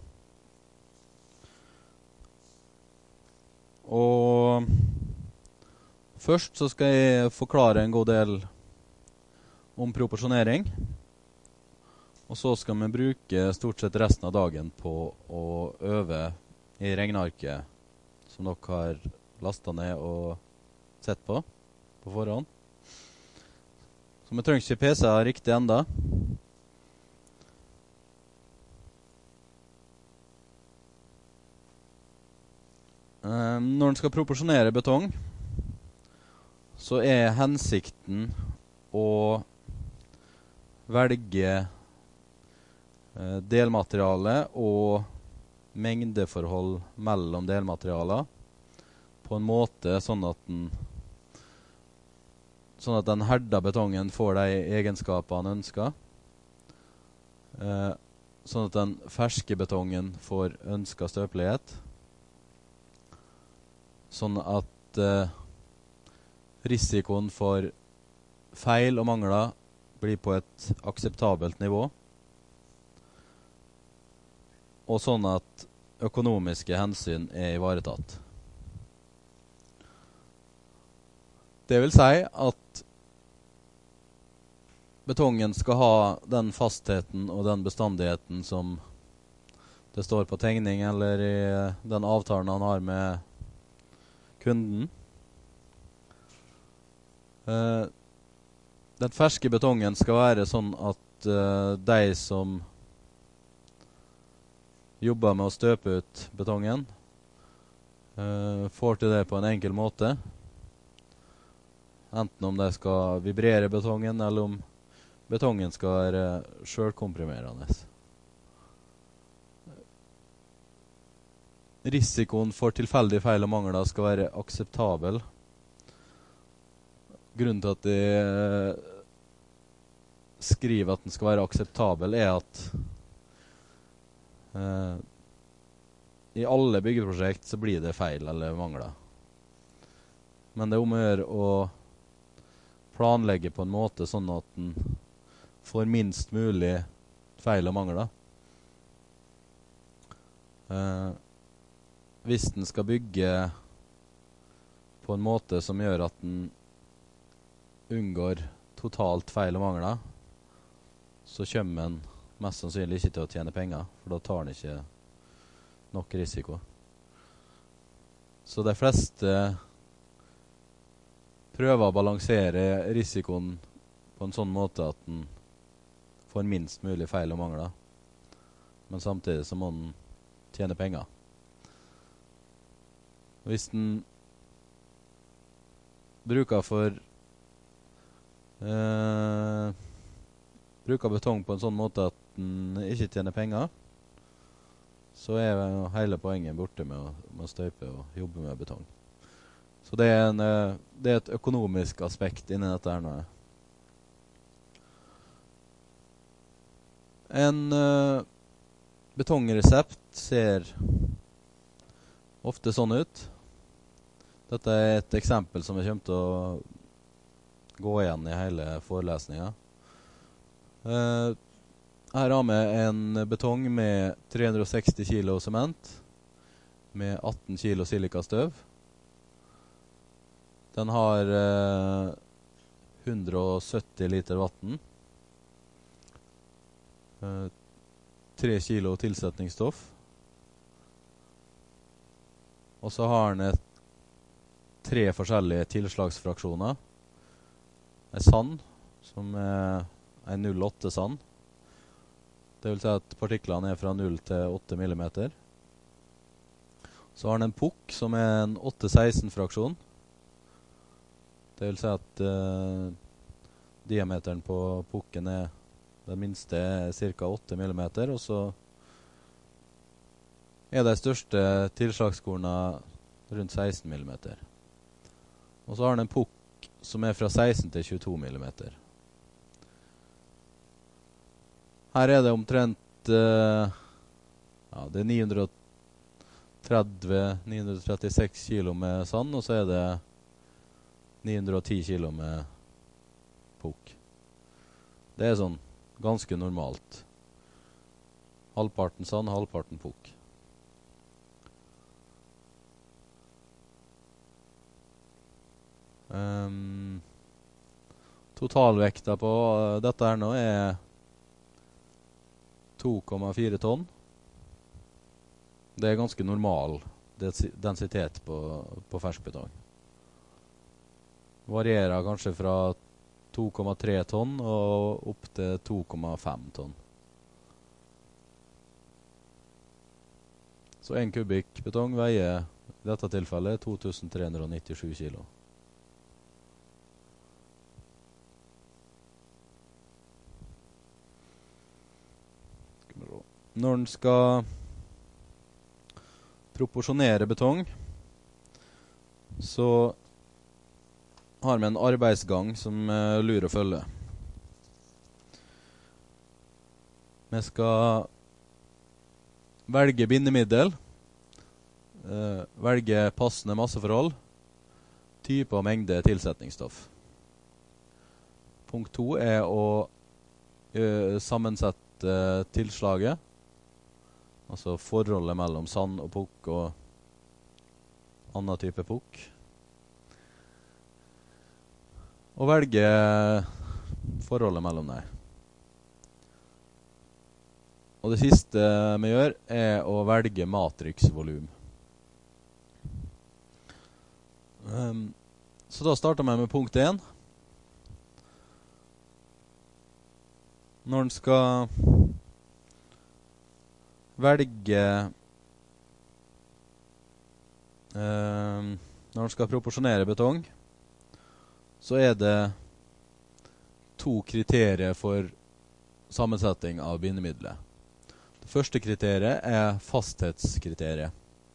Og først så skal jeg forklare en god del om proporsjonering. Og så skal vi bruke stort sett resten av dagen på å øve i regnearket som dere har lastet ned og sett på forhånd. Så vi trenger ikke PC-er riktig enda. Når en skal proporsjonere betong, så er hensikten å velge delmateriale og mengdeforhold mellom delmaterialer på en måte sånn at den herda betongen får de egenskapene han ønsker. Sånn at den ferske betongen får ønsket støpelighet. Sånn at risikoen for feil og mangler blir på et akseptabelt nivå. Og sånn at økonomiske hensyn er ivaretatt. Det vil si at betongen skal ha den fastheten og den bestandigheten som det står på tegning eller i den avtalen han har med kunden. Den ferske betongen skal være sånn at de som jobber med å støpe ut betongen får til det på en enkel måte. Enten om de skal vibrere betongen, eller om betongen skal være selvkomprimerende. Risikoen for tilfeldige feil og mangler skal være akseptabel. Grunnen til at de skriver at den skal være akseptabel, er at i alle byggeprosjekt så blir det feil eller mangler. Men det er om å gjøre å planlegge på en måte sånn at den får minst mulig feil og mangler. Hvis den skal bygge på en måte som gjør at den unngår totalt feil og mangler, så kommer den mest sannsynlig ikke til å tjene penger, for da tar den ikke nok risiko. Så de fleste prøver å balansere risikoen på en sånn måte at den får minst mulig feil og mangler, men samtidig så må den tjene penger. Hvis den bruker betong på en sånn måte at den ikke tjener penger, så er hele poenget borte med å støype og jobbe med betong. Så det er et økonomisk aspekt inni dette her nå. En betongresept ser ofte sånn ut. Dette er et eksempel som jeg kommer til å gå igjen i hele forelesningen. Her har vi en betong med 360 kilo sement, med 18 kilo silikastøv. Den har 170 liter vatten, 3 kilo tilsetningsstoff, og så har den 3 forskjellige tilslagsfraksjoner. En sand, som er en 0,8 sand. Det vil si at partiklene er fra 0 til 8 millimeter. Så har den en pukk, som er en 8-16-fraksjon. Det vil si at diameteren på pukken er den minste ca. 8 millimeter, og så er de største tilslagskornene rundt 16 millimeter. Og så har den en pukk som er fra 16 til 22 millimeter. Her er det omtrent ja, det er 936 kilo med sand, og så er det 910 kilo med pukk. Det er sånn ganske normalt. Halvparten sand, halvparten pukk. Totalvekta på dette her nå er 2,4 tonn. Det er ganske normal densitet på ferskbetong. Varierer kanskje fra 2,3 tonn og opp til 2,5 tonn. Så 1 kubikk betong veier i dette tilfellet 2397 kilo. Når den skal proporsjonere betong, så har vi en arbeidsgang som er lur å følge. Vi skal velge bindemiddel, velge passende masseforhold, type og mengde tilsetningsstoff. Punkt 2 er å sammensette tilslaget, altså forholdet mellom sand og pukk og annen type pukk. Og velge forholdet mellom dem. Og det siste vi gjør er å velge matrixvolum. Så da starter vi med punkt 1. Når den skal velge når den skal proporsjonere betong, så er det 2 kriterier for sammensetning av bindemiddelet. Det første kriteriet er fasthetskriteriet.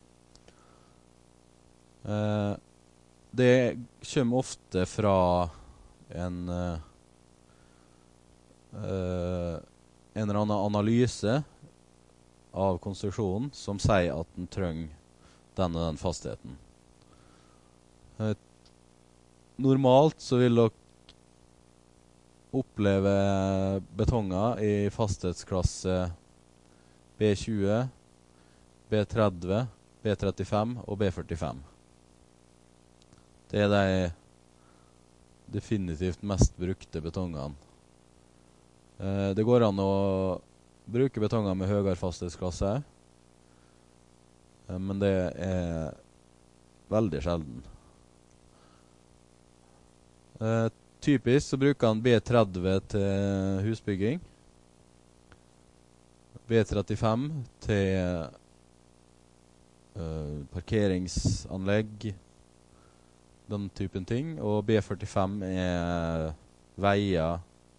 Det kommer ofte fra en eller annen analyse av konstruksjonen som sier at den trenger den og den fastheten. Normalt så vil dere oppleve betonger i fasthetsklasse B20, B30, B35 og B45. Det er de definitivt mest brukte betongene. Det går an å bruke betonger med høyere fasthetsklasse, men det er veldig sjelden. Typisk så bruker han B30 til husbygging, B35 til parkeringsanlegg, den typen ting, og B45 er veier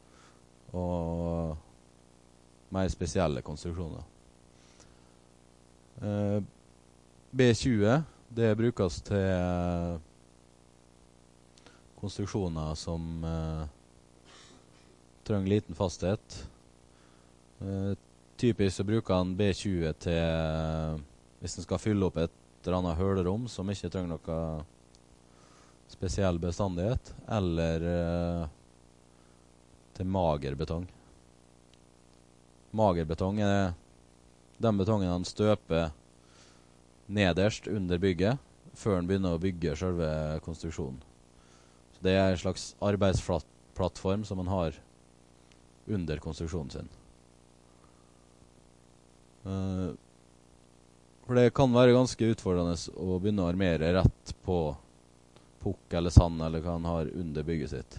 og mer spesielle konstruksjoner. B20, det brukes til konstruksjoner som trenger liten fasthet. Typisk så bruker han B20 til hvis den skal fylle opp et eller annet hølerom som ikke trenger noe spesiell bestandighet, eller til mager betong. Mager betong er den betongen han støper nederst under bygget, før han begynner å bygge selve konstruksjonen. Så det er en slags arbeidsplattform som han har under konstruksjonen sin. For det kan være ganske utfordrende å begynne å armere rett på pukk eller sand, eller hva han har under bygget sitt.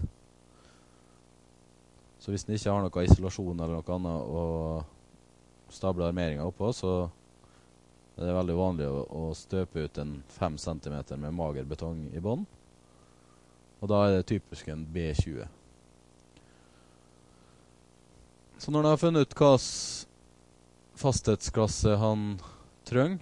Så hvis den ikke har noe isolasjon eller noe annet å stable armeringen oppå, så er det veldig vanlig å støpe ut en 5 cm med mager betong i bånd. Og da er det typisk en B20. Så når han har funnet ut hva fasthetsklasse han trenger,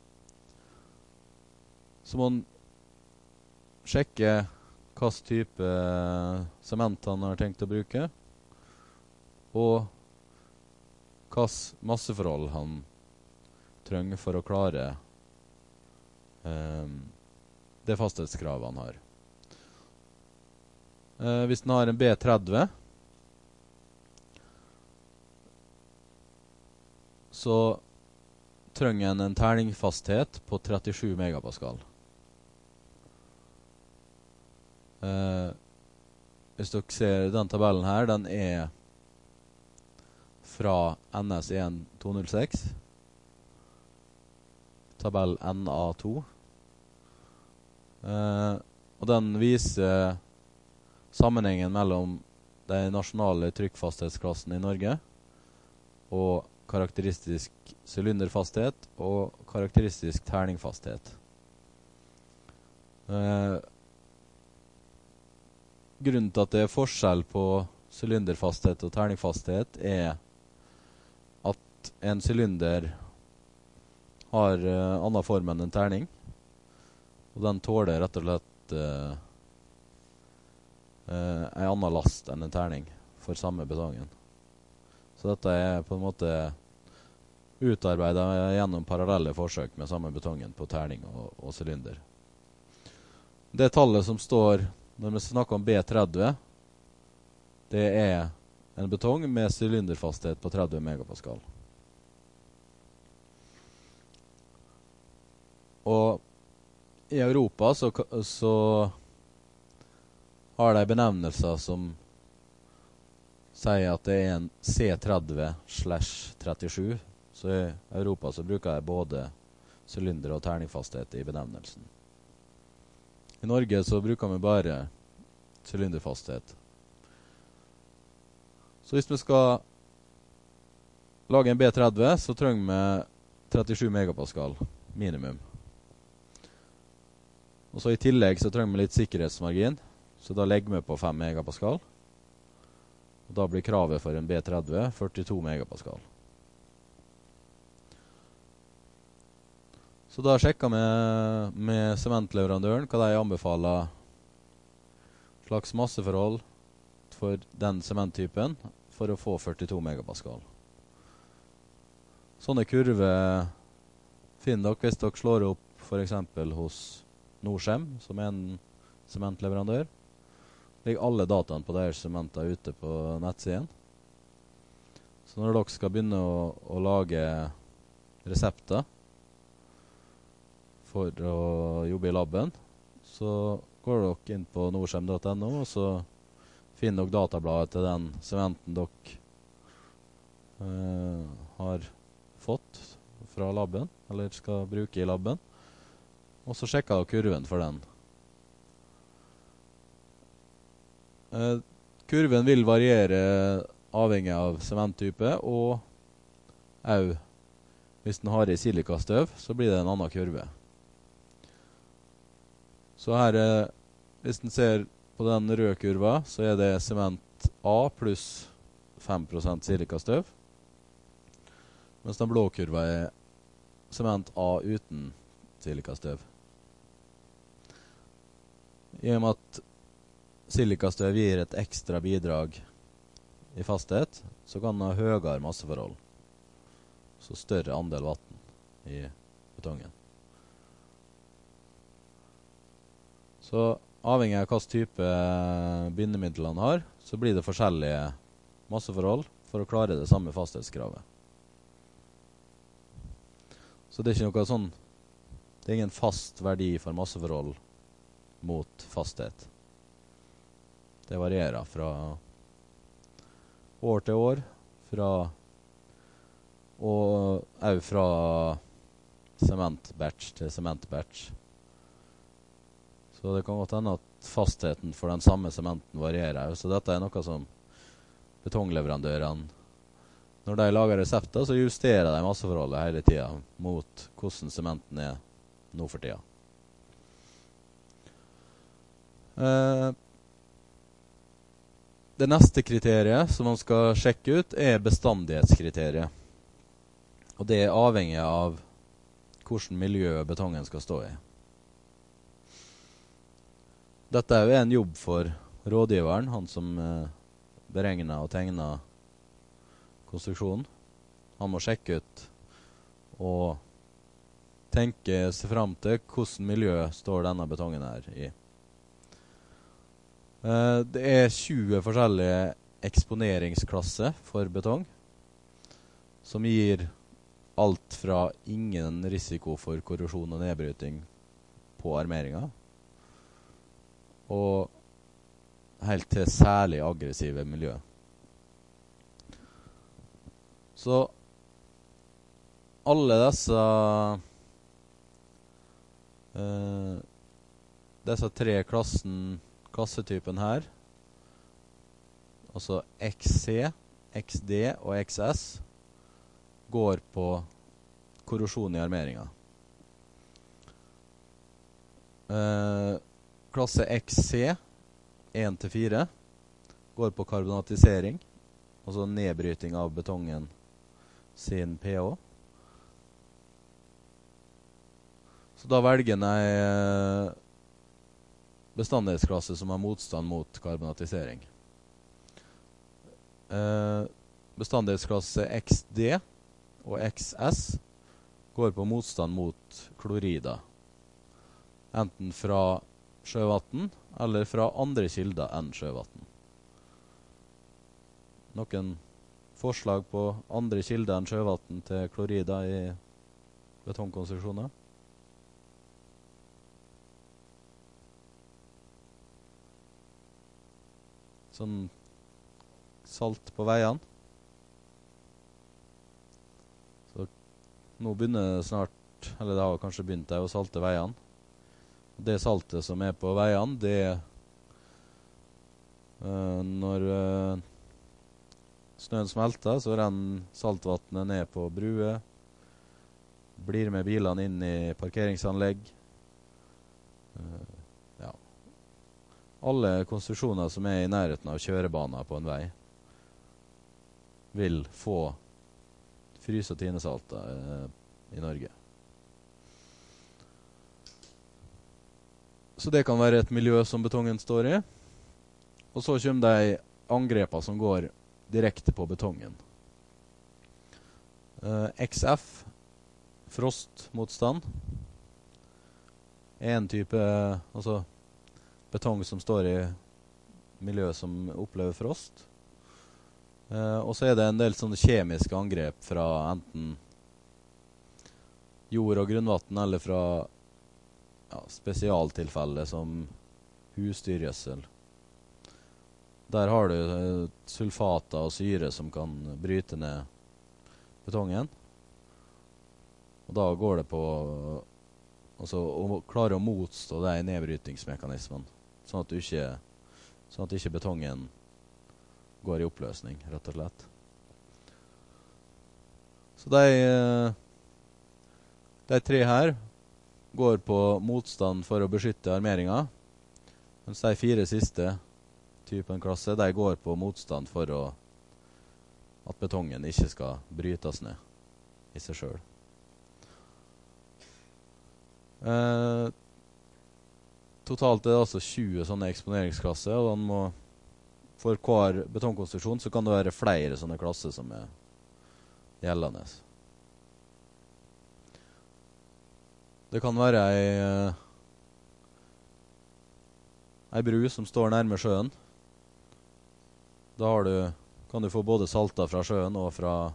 så må han sjekke hva type sement han har tenkt å bruke, og hvilket masseforhold han trenger for å klare det fasthetskravet han har. Hvis den har en B30, så trenger den en terningfasthet på 37 megapascal. Hvis dere ser den tabellen her, den er fra NS1 206, tabell NA2, og den viser sammenhengen mellom de nasjonale trykkfasthetsklassene i Norge og karakteristisk sylinderfasthet og karakteristisk terningfasthet. Grunnen til at det er forskjell på sylinderfasthet og terningfasthet er at en sylinder har annen form enn en terning, og den tåler rett og slett en annen last enn en terning for samme betongen. Så dette er på en måte utarbeidet gjennom parallelle forsøk med samme betongen på terning og sylinder. Det tallet som står når vi snakker om B30, det er en betong med sylinderfasthet på 30 megapascal. Og i Europa så har de benevnelser som sier at det er en C30/37, så i Europa så bruker jeg både sylinder og terningfasthet i benevnelsen. I Norge så bruker vi bare sylinderfasthet. Så hvis vi skal lage en B30, så trenger vi 37 megapascal minimum. Og så i tillegg så trenger vi litt sikkerhetsmargin, så da legger vi på 5 megapascal. Og da blir kravet for en B30 42 megapascal. Så da sjekker vi med sementleverandøren hva de anbefaler slags masseforhold for den sementtypen for å få 42 megapascal. Sånne kurver finner dere hvis dere slår opp for eksempel hos Norcem, som er en sementleverandør. Ligger alle dataene på deres sementer ute på nettsiden. Så når dere skal begynne å lage resepter for å jobbe i labben, så går dere inn på norcem.no, og så finner dere databladet til den sementen dere har fått fra labben, eller skal bruke i labben, og så sjekker dere kurven for den. Kurven vil variere avhengig av sementtype, og også hvis den har i silikastøv, så blir det en annen kurve. Så her, hvis den ser på den røde kurva, så er det sement A pluss 5% silikastøv, mens den blå kurva er sement A uten silikastøv. I og med at silikastøv gir et ekstra bidrag i fasthet, så kan den ha høyere masseforhold, så større andel vann i betongen. Så avhengig av hvilken type bindemiddel han har, så blir det forskjellige masseforhold for å klare det samme fasthetskravet. Så det er ikke noe sånn, det er ingen fast verdi for masseforhold mot fasthet. Det varierer fra år til år, og også fra sementbatch til sementbatch. Så det kan godt hende at fastheten for den samme sementen varierer. Så dette er noe som betongleverandørene, når de lager resepter, så justerer de masseforholdet hele tiden mot hvordan sementen er nå for tiden. Det neste kriteriet som man skal sjekke ut er bestandighetskriteriet. Og det er avhengig av hvordan miljø betongen skal stå i. Dette er jo en jobb for rådgiveren, han som beregner og tegner konstruksjonen. Han må sjekke ut og tenke seg frem til hvordan miljø står denne betongen her i. Det er 20 forskjellige eksponeringsklasser for betong, som gir alt fra ingen risiko for korrosjon og nedbryting på armeringen, og helt til særlig aggressive miljø. Så alle disse tre klassetypen her, altså XC, XD og XS, går på korrosjon i armeringen. Klasse XC 1-4 går på karbonatisering, altså nedbryting av betongen sin pH. Så da velger en bestanddelsklasse som har motstand mot karbonatisering. Bestanddelsklasse XD og XS går på motstand mot klorider, enten fra sjøvann eller fra andre kilder enn sjøvann. Noen forslag på andre kilder enn sjøvann til klorider i betongkonstruksjoner? Sånn salt på veiene. Så nå begynner snart, eller det har kanskje begynt å salte veiene. Det saltet som er på veiene, det når snøen smelter, så renner saltvannet ned på bruer, blir med bilene inn i parkeringsanlegg. Ja. Alle konstruksjoner som er i nærheten av kjørebaner på en vei, vil få fryse- og tinesalter i Norge. Så det kan være et miljø som betongen står i. Og så kommer de angrepa som går direkte på betongen. XF, frostmotstand, er en type altså betong som står i miljø som opplever frost. Og så er det en del sånne kjemiske angrep fra enten jord- og grunnvann, eller fra spesialtilfeller som husdyrgjødsel. Der har du sulfater og syre som kan bryte ned betongen. Og da går det på å klare å motstå de nedbrytingsmekanismene, sånn at ikke betongen går i oppløsning, rett og slett. Så de tre her går på motstand for å beskytte armeringen, mens de 4 siste typen klasse, de går på motstand for at betongen ikke skal brytes ned i seg selv. Totalt er det altså 20 sånne eksponeringsklasser, og for hver betongkonstruksjon så kan det være flere sånne klasser som er gjeldende. Det kan være ei bru som står nærme sjøen. Da kan du få både salter fra sjøen og fra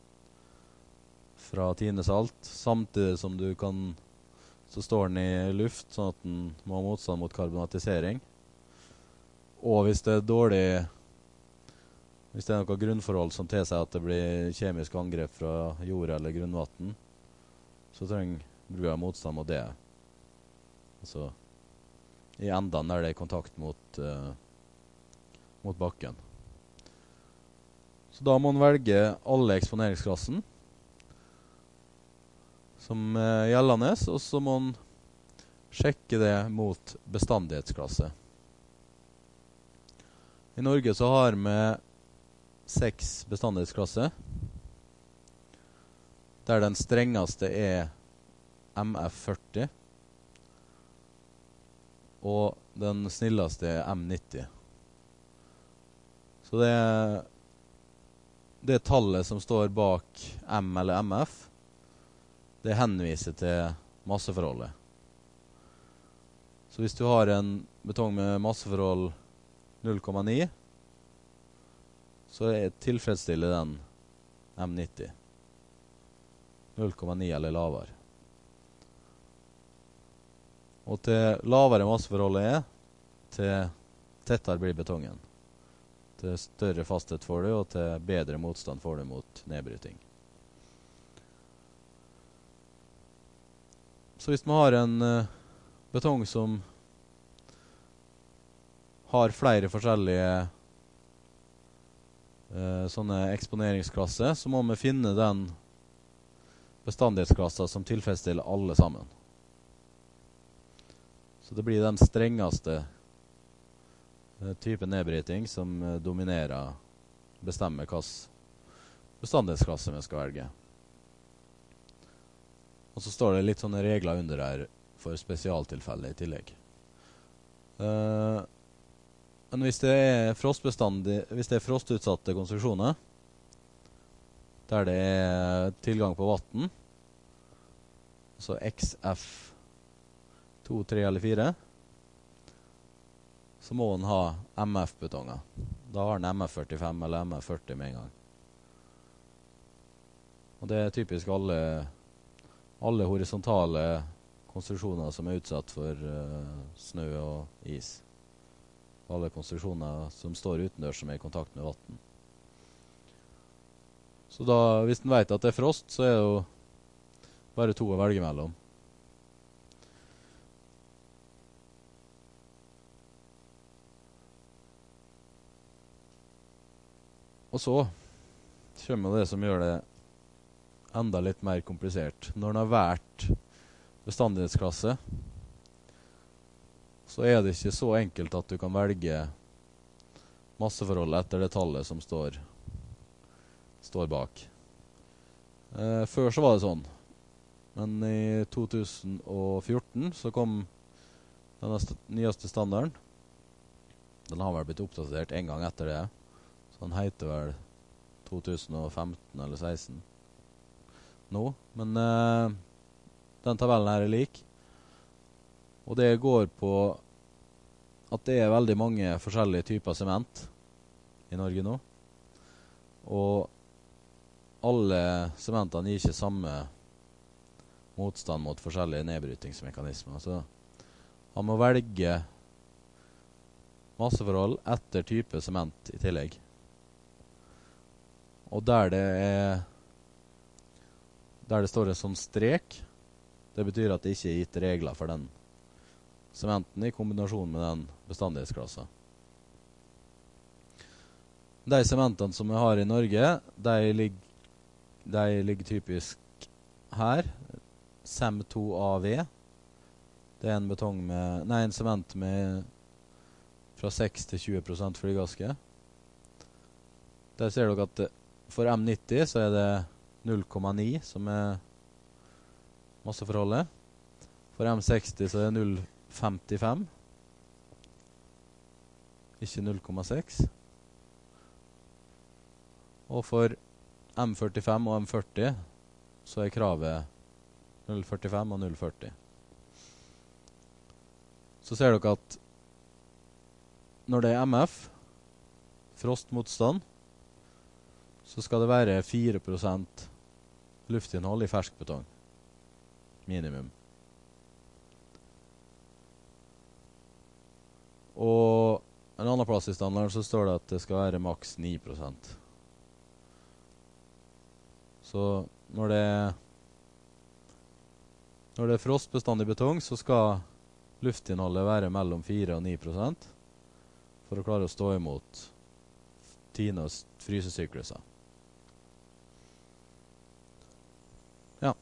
tinesalt, samtidig som så står den i luft, sånn at den må ha motstand mot karbonatisering. Og hvis det er noen grunnforhold som tilsier at det blir kjemisk angrep fra jord eller grunnvann, så trenger brua motstand mot det. Altså i enden der det er kontakt mot bakken. Så da må man velge alle eksponeringsklassen som er gjeldende, og så må man sjekke det mot bestandighetsklasse. I Norge så har vi 6 bestandighetsklasser, der den strengeste er MF40, og den snilleste er M90. Så det tallet som står bak M eller MF, det henviser til masseforholdet. Så hvis du har en betong med masseforhold 0,9, så tilfredsstiller den M90. 0,9 eller lavere. Og til lavere masseforholdet til tettere blir betongen. Til større fasthet får du, og til bedre motstand får du mot nedbryting. Så hvis man har en betong som har flere forskjellige sånne eksponeringsklasser, så må vi finne den bestandighetsklassen som tilfredsstiller alle sammen. Så det blir den strengeste type nedbryting som dominerer, bestemmer hvilken bestandighetsklasse vi skal velge. Og så står det litt sånne regler under her for spesialtilfeller i tillegg. Men hvis det er hvis det er frostutsatte konstruksjoner, der det er tilgang på vatten, så XF 2, 3 eller 4, så må den ha MF-betonger. Da har den MF45 eller MF40 med en gang. Og det er typisk alle horisontale konstruksjoner som er utsatt for snø og is. Alle konstruksjoner som står utendørs som er i kontakt med vatten. Så da, hvis den vet at det er frost, så er det jo bare 2 å velge mellom. Og så kommer det som gjør det enda litt mer komplisert. Når den har vært bestandighetsklasse, så er det ikke så enkelt at du kan velge masseforholdet etter det tallet som står bak. Før så var det sånn. Men i 2014 så kom denne nyeste standarden. Den har vel blitt oppdatert en gang etter det. Så den heter vel 2015 eller 16 nå. Men den tabellen her er lik. Og det går på at det er veldig mange forskjellige typer sement i Norge nå. Og alle sementene gir ikke samme motstand mot forskjellige nedbrytingsmekanismer. Så man må velge masseforhold etter type sement i tillegg. Og der det står en sånn strek, det betyr at det ikke er gitt regler for den sementen i kombinasjon med den bestandighetsklassen. De sementene som vi har i Norge, de ligger typisk her. SEM2AV. Det er en sement med fra 6 til 20% flygaske. Der ser dere at for M90 så er det 0,9 som er masseforholdet. For M60 så er det 0,55. Ikke 0,6. Og for M45 og M40 så er kravet 0,45 og 0,40. Så ser dere at når det er MF, frostmotstand, så skal det være 4% luftinnhold i fersk betong. Minimum. Og en annen plass i standarden så står det at det skal være maks 9%. Så når det er frostbestandig betong, så skal luftinnholdet være mellom 4 og 9% for å klare å stå imot tine- og frysesykluser. Ja.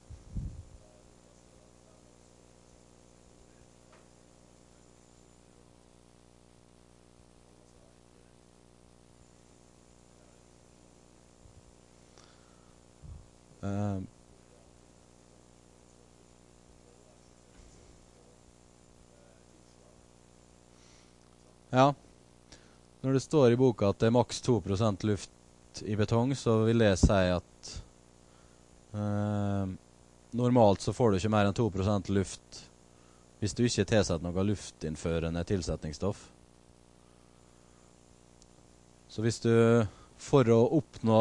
Ja, når det står i boka at det er maks 2% luft luft i betong, så vil det si at normalt så får du ikke mer enn 2% luft hvis du ikke tilsetter noe luftinnførende tilsetningsstoff. Så hvis du, for å oppnå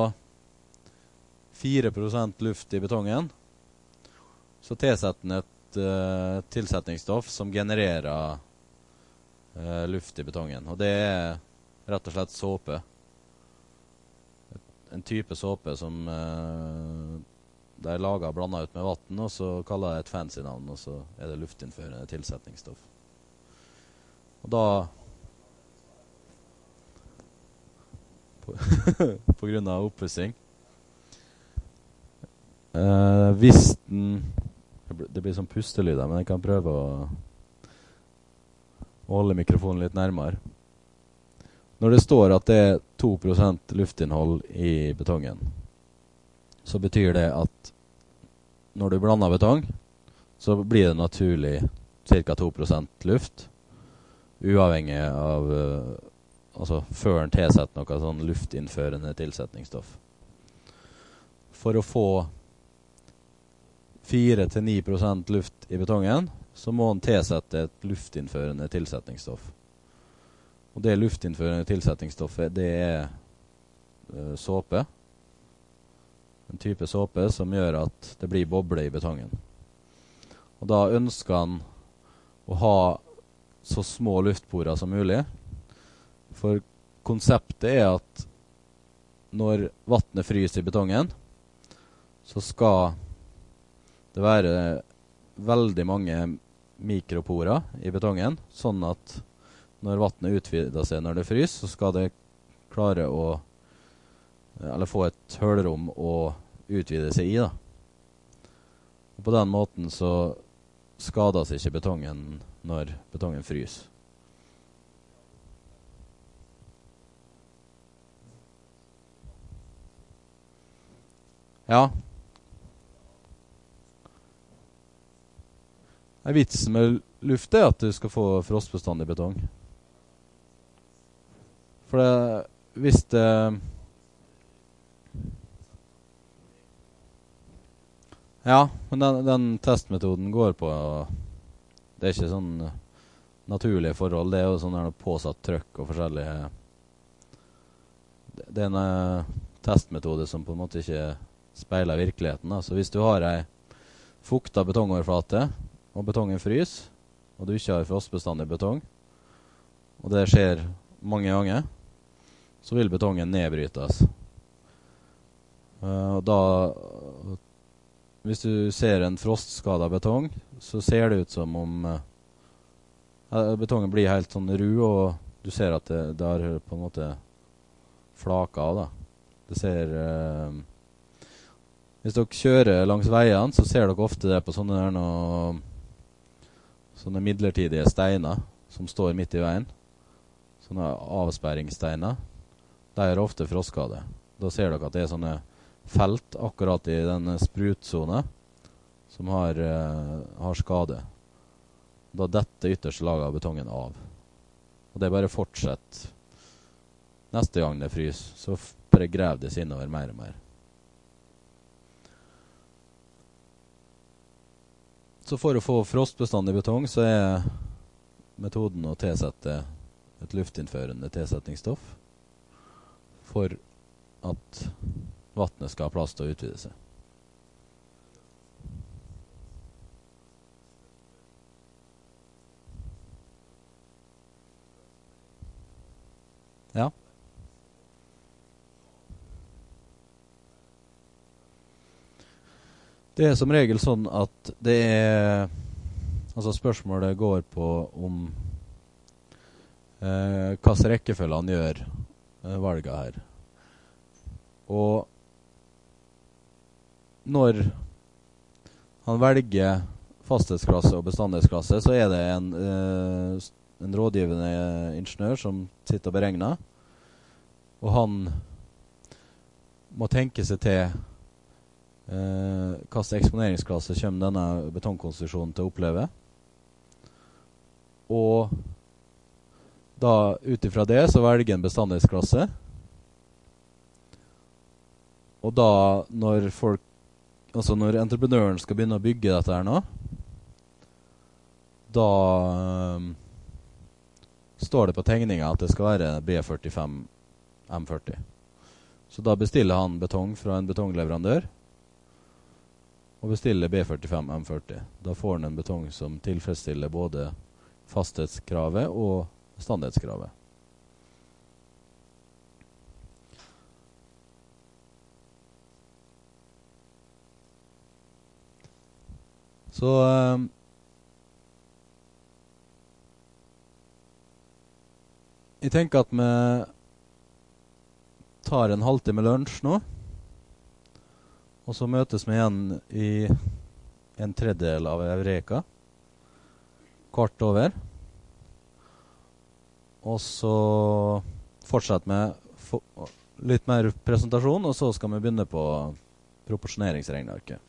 4% luft i betongen, så tilsetter den et tilsetningsstoff som genererer luft i betongen. Og det er rett og slett såpe. En type såpe som det er laget blandet ut med vatten, og så kaller det et fancy navn, og så er det luftinnførende tilsetningsstoff. Og da på grunn av oppussing. Hvis den det blir sånn pustelyder, men jeg kan prøve å holde mikrofonen litt nærmere. Når det står at det er 2% luftinnhold i betongen, så betyr det at når du blander betong, så blir det naturlig ca. 2% luft, uavhengig av altså før en tilsetter noe sånn luftinnførende tilsetningsstoff. For å få 4-9% luft i betongen, så må en tilsette et luftinnførende tilsetningsstoff. Og det luftinnførende tilsetningsstoffet, det er såpe. En type såpe som gjør at det blir boble i betongen. Og da ønsker han å ha så små luftporer som mulig. For konseptet er at når vattnet fryser i betongen, så skal det være veldig mange mikroporer i betongen, sånn at når vattnet utvider seg når det fryser, så skal det klare å eller få et hølrom å utvide seg i, da. Og på den måten så skades ikke betongen når betongen fryser. Ja. Vitsen med luft er at du skal få frostbestandig betong. For det, hvis det ja, men den testmetoden går på det er ikke sånn naturlige forhold, det er jo sånn påsatt trykk og forskjellige det er en testmetode som på en måte ikke speiler virkeligheten da. Så hvis du har ei fukta betongoverflate og betongen frys, og du ikke har frostbestandig betong, og det skjer mange ganger, så vil betongen nedbrytes. Og da, hvis du ser en frostskadet betong, så ser det ut som om betongen blir helt sånn ru, og du ser at det har på en måte flaka av da. Det ser hvis dere kjører langs veien, så ser dere ofte det på sånne midlertidige steiner som står midt i veien. Sånne avsperringssteiner. De er ofte frostskade. Da ser dere at det er sånne felt akkurat i denne sprutzone som har skade. Da detter ytterste laget av betongen av. Og det bare fortsetter. Neste gang det fryser, så bare graver det seg innover mer og mer. Så for å få frostbestandig betong, så er metoden å tilsette et luftinnførende tilsetningsstoff for at vattnet skal ha plass til å utvide seg. Ja. Det er som regel sånn at det er altså spørsmålet går på om hva slags rekkefølge han gjør valget her. Og når han velger fasthetsklasse og bestandighetsklasse, så er det en rådgivende ingeniør som sitter og beregner, og han må tenke seg til hva slags eksponeringsklasse kommer denne betongkonstruksjonen til å oppleve. Og da utifra det så velger en bestandighetsklasse. Og da, når entreprenøren skal begynne å bygge dette her nå, da står det på tegninga at det skal være B45 M40. Så da bestiller han betong fra en betongleverandør, og bestiller B45 M40. Da får han en betong som tilfredsstiller både fasthetskravet og standhetskravet. Så jeg tenker at vi tar en halvtime lunsj nå, og så møtes vi igjen i en tredjedel av Eureka, kvart over. Og så fortsetter vi litt mer presentasjon, og så skal vi begynne på proporsjoneringsregnarket.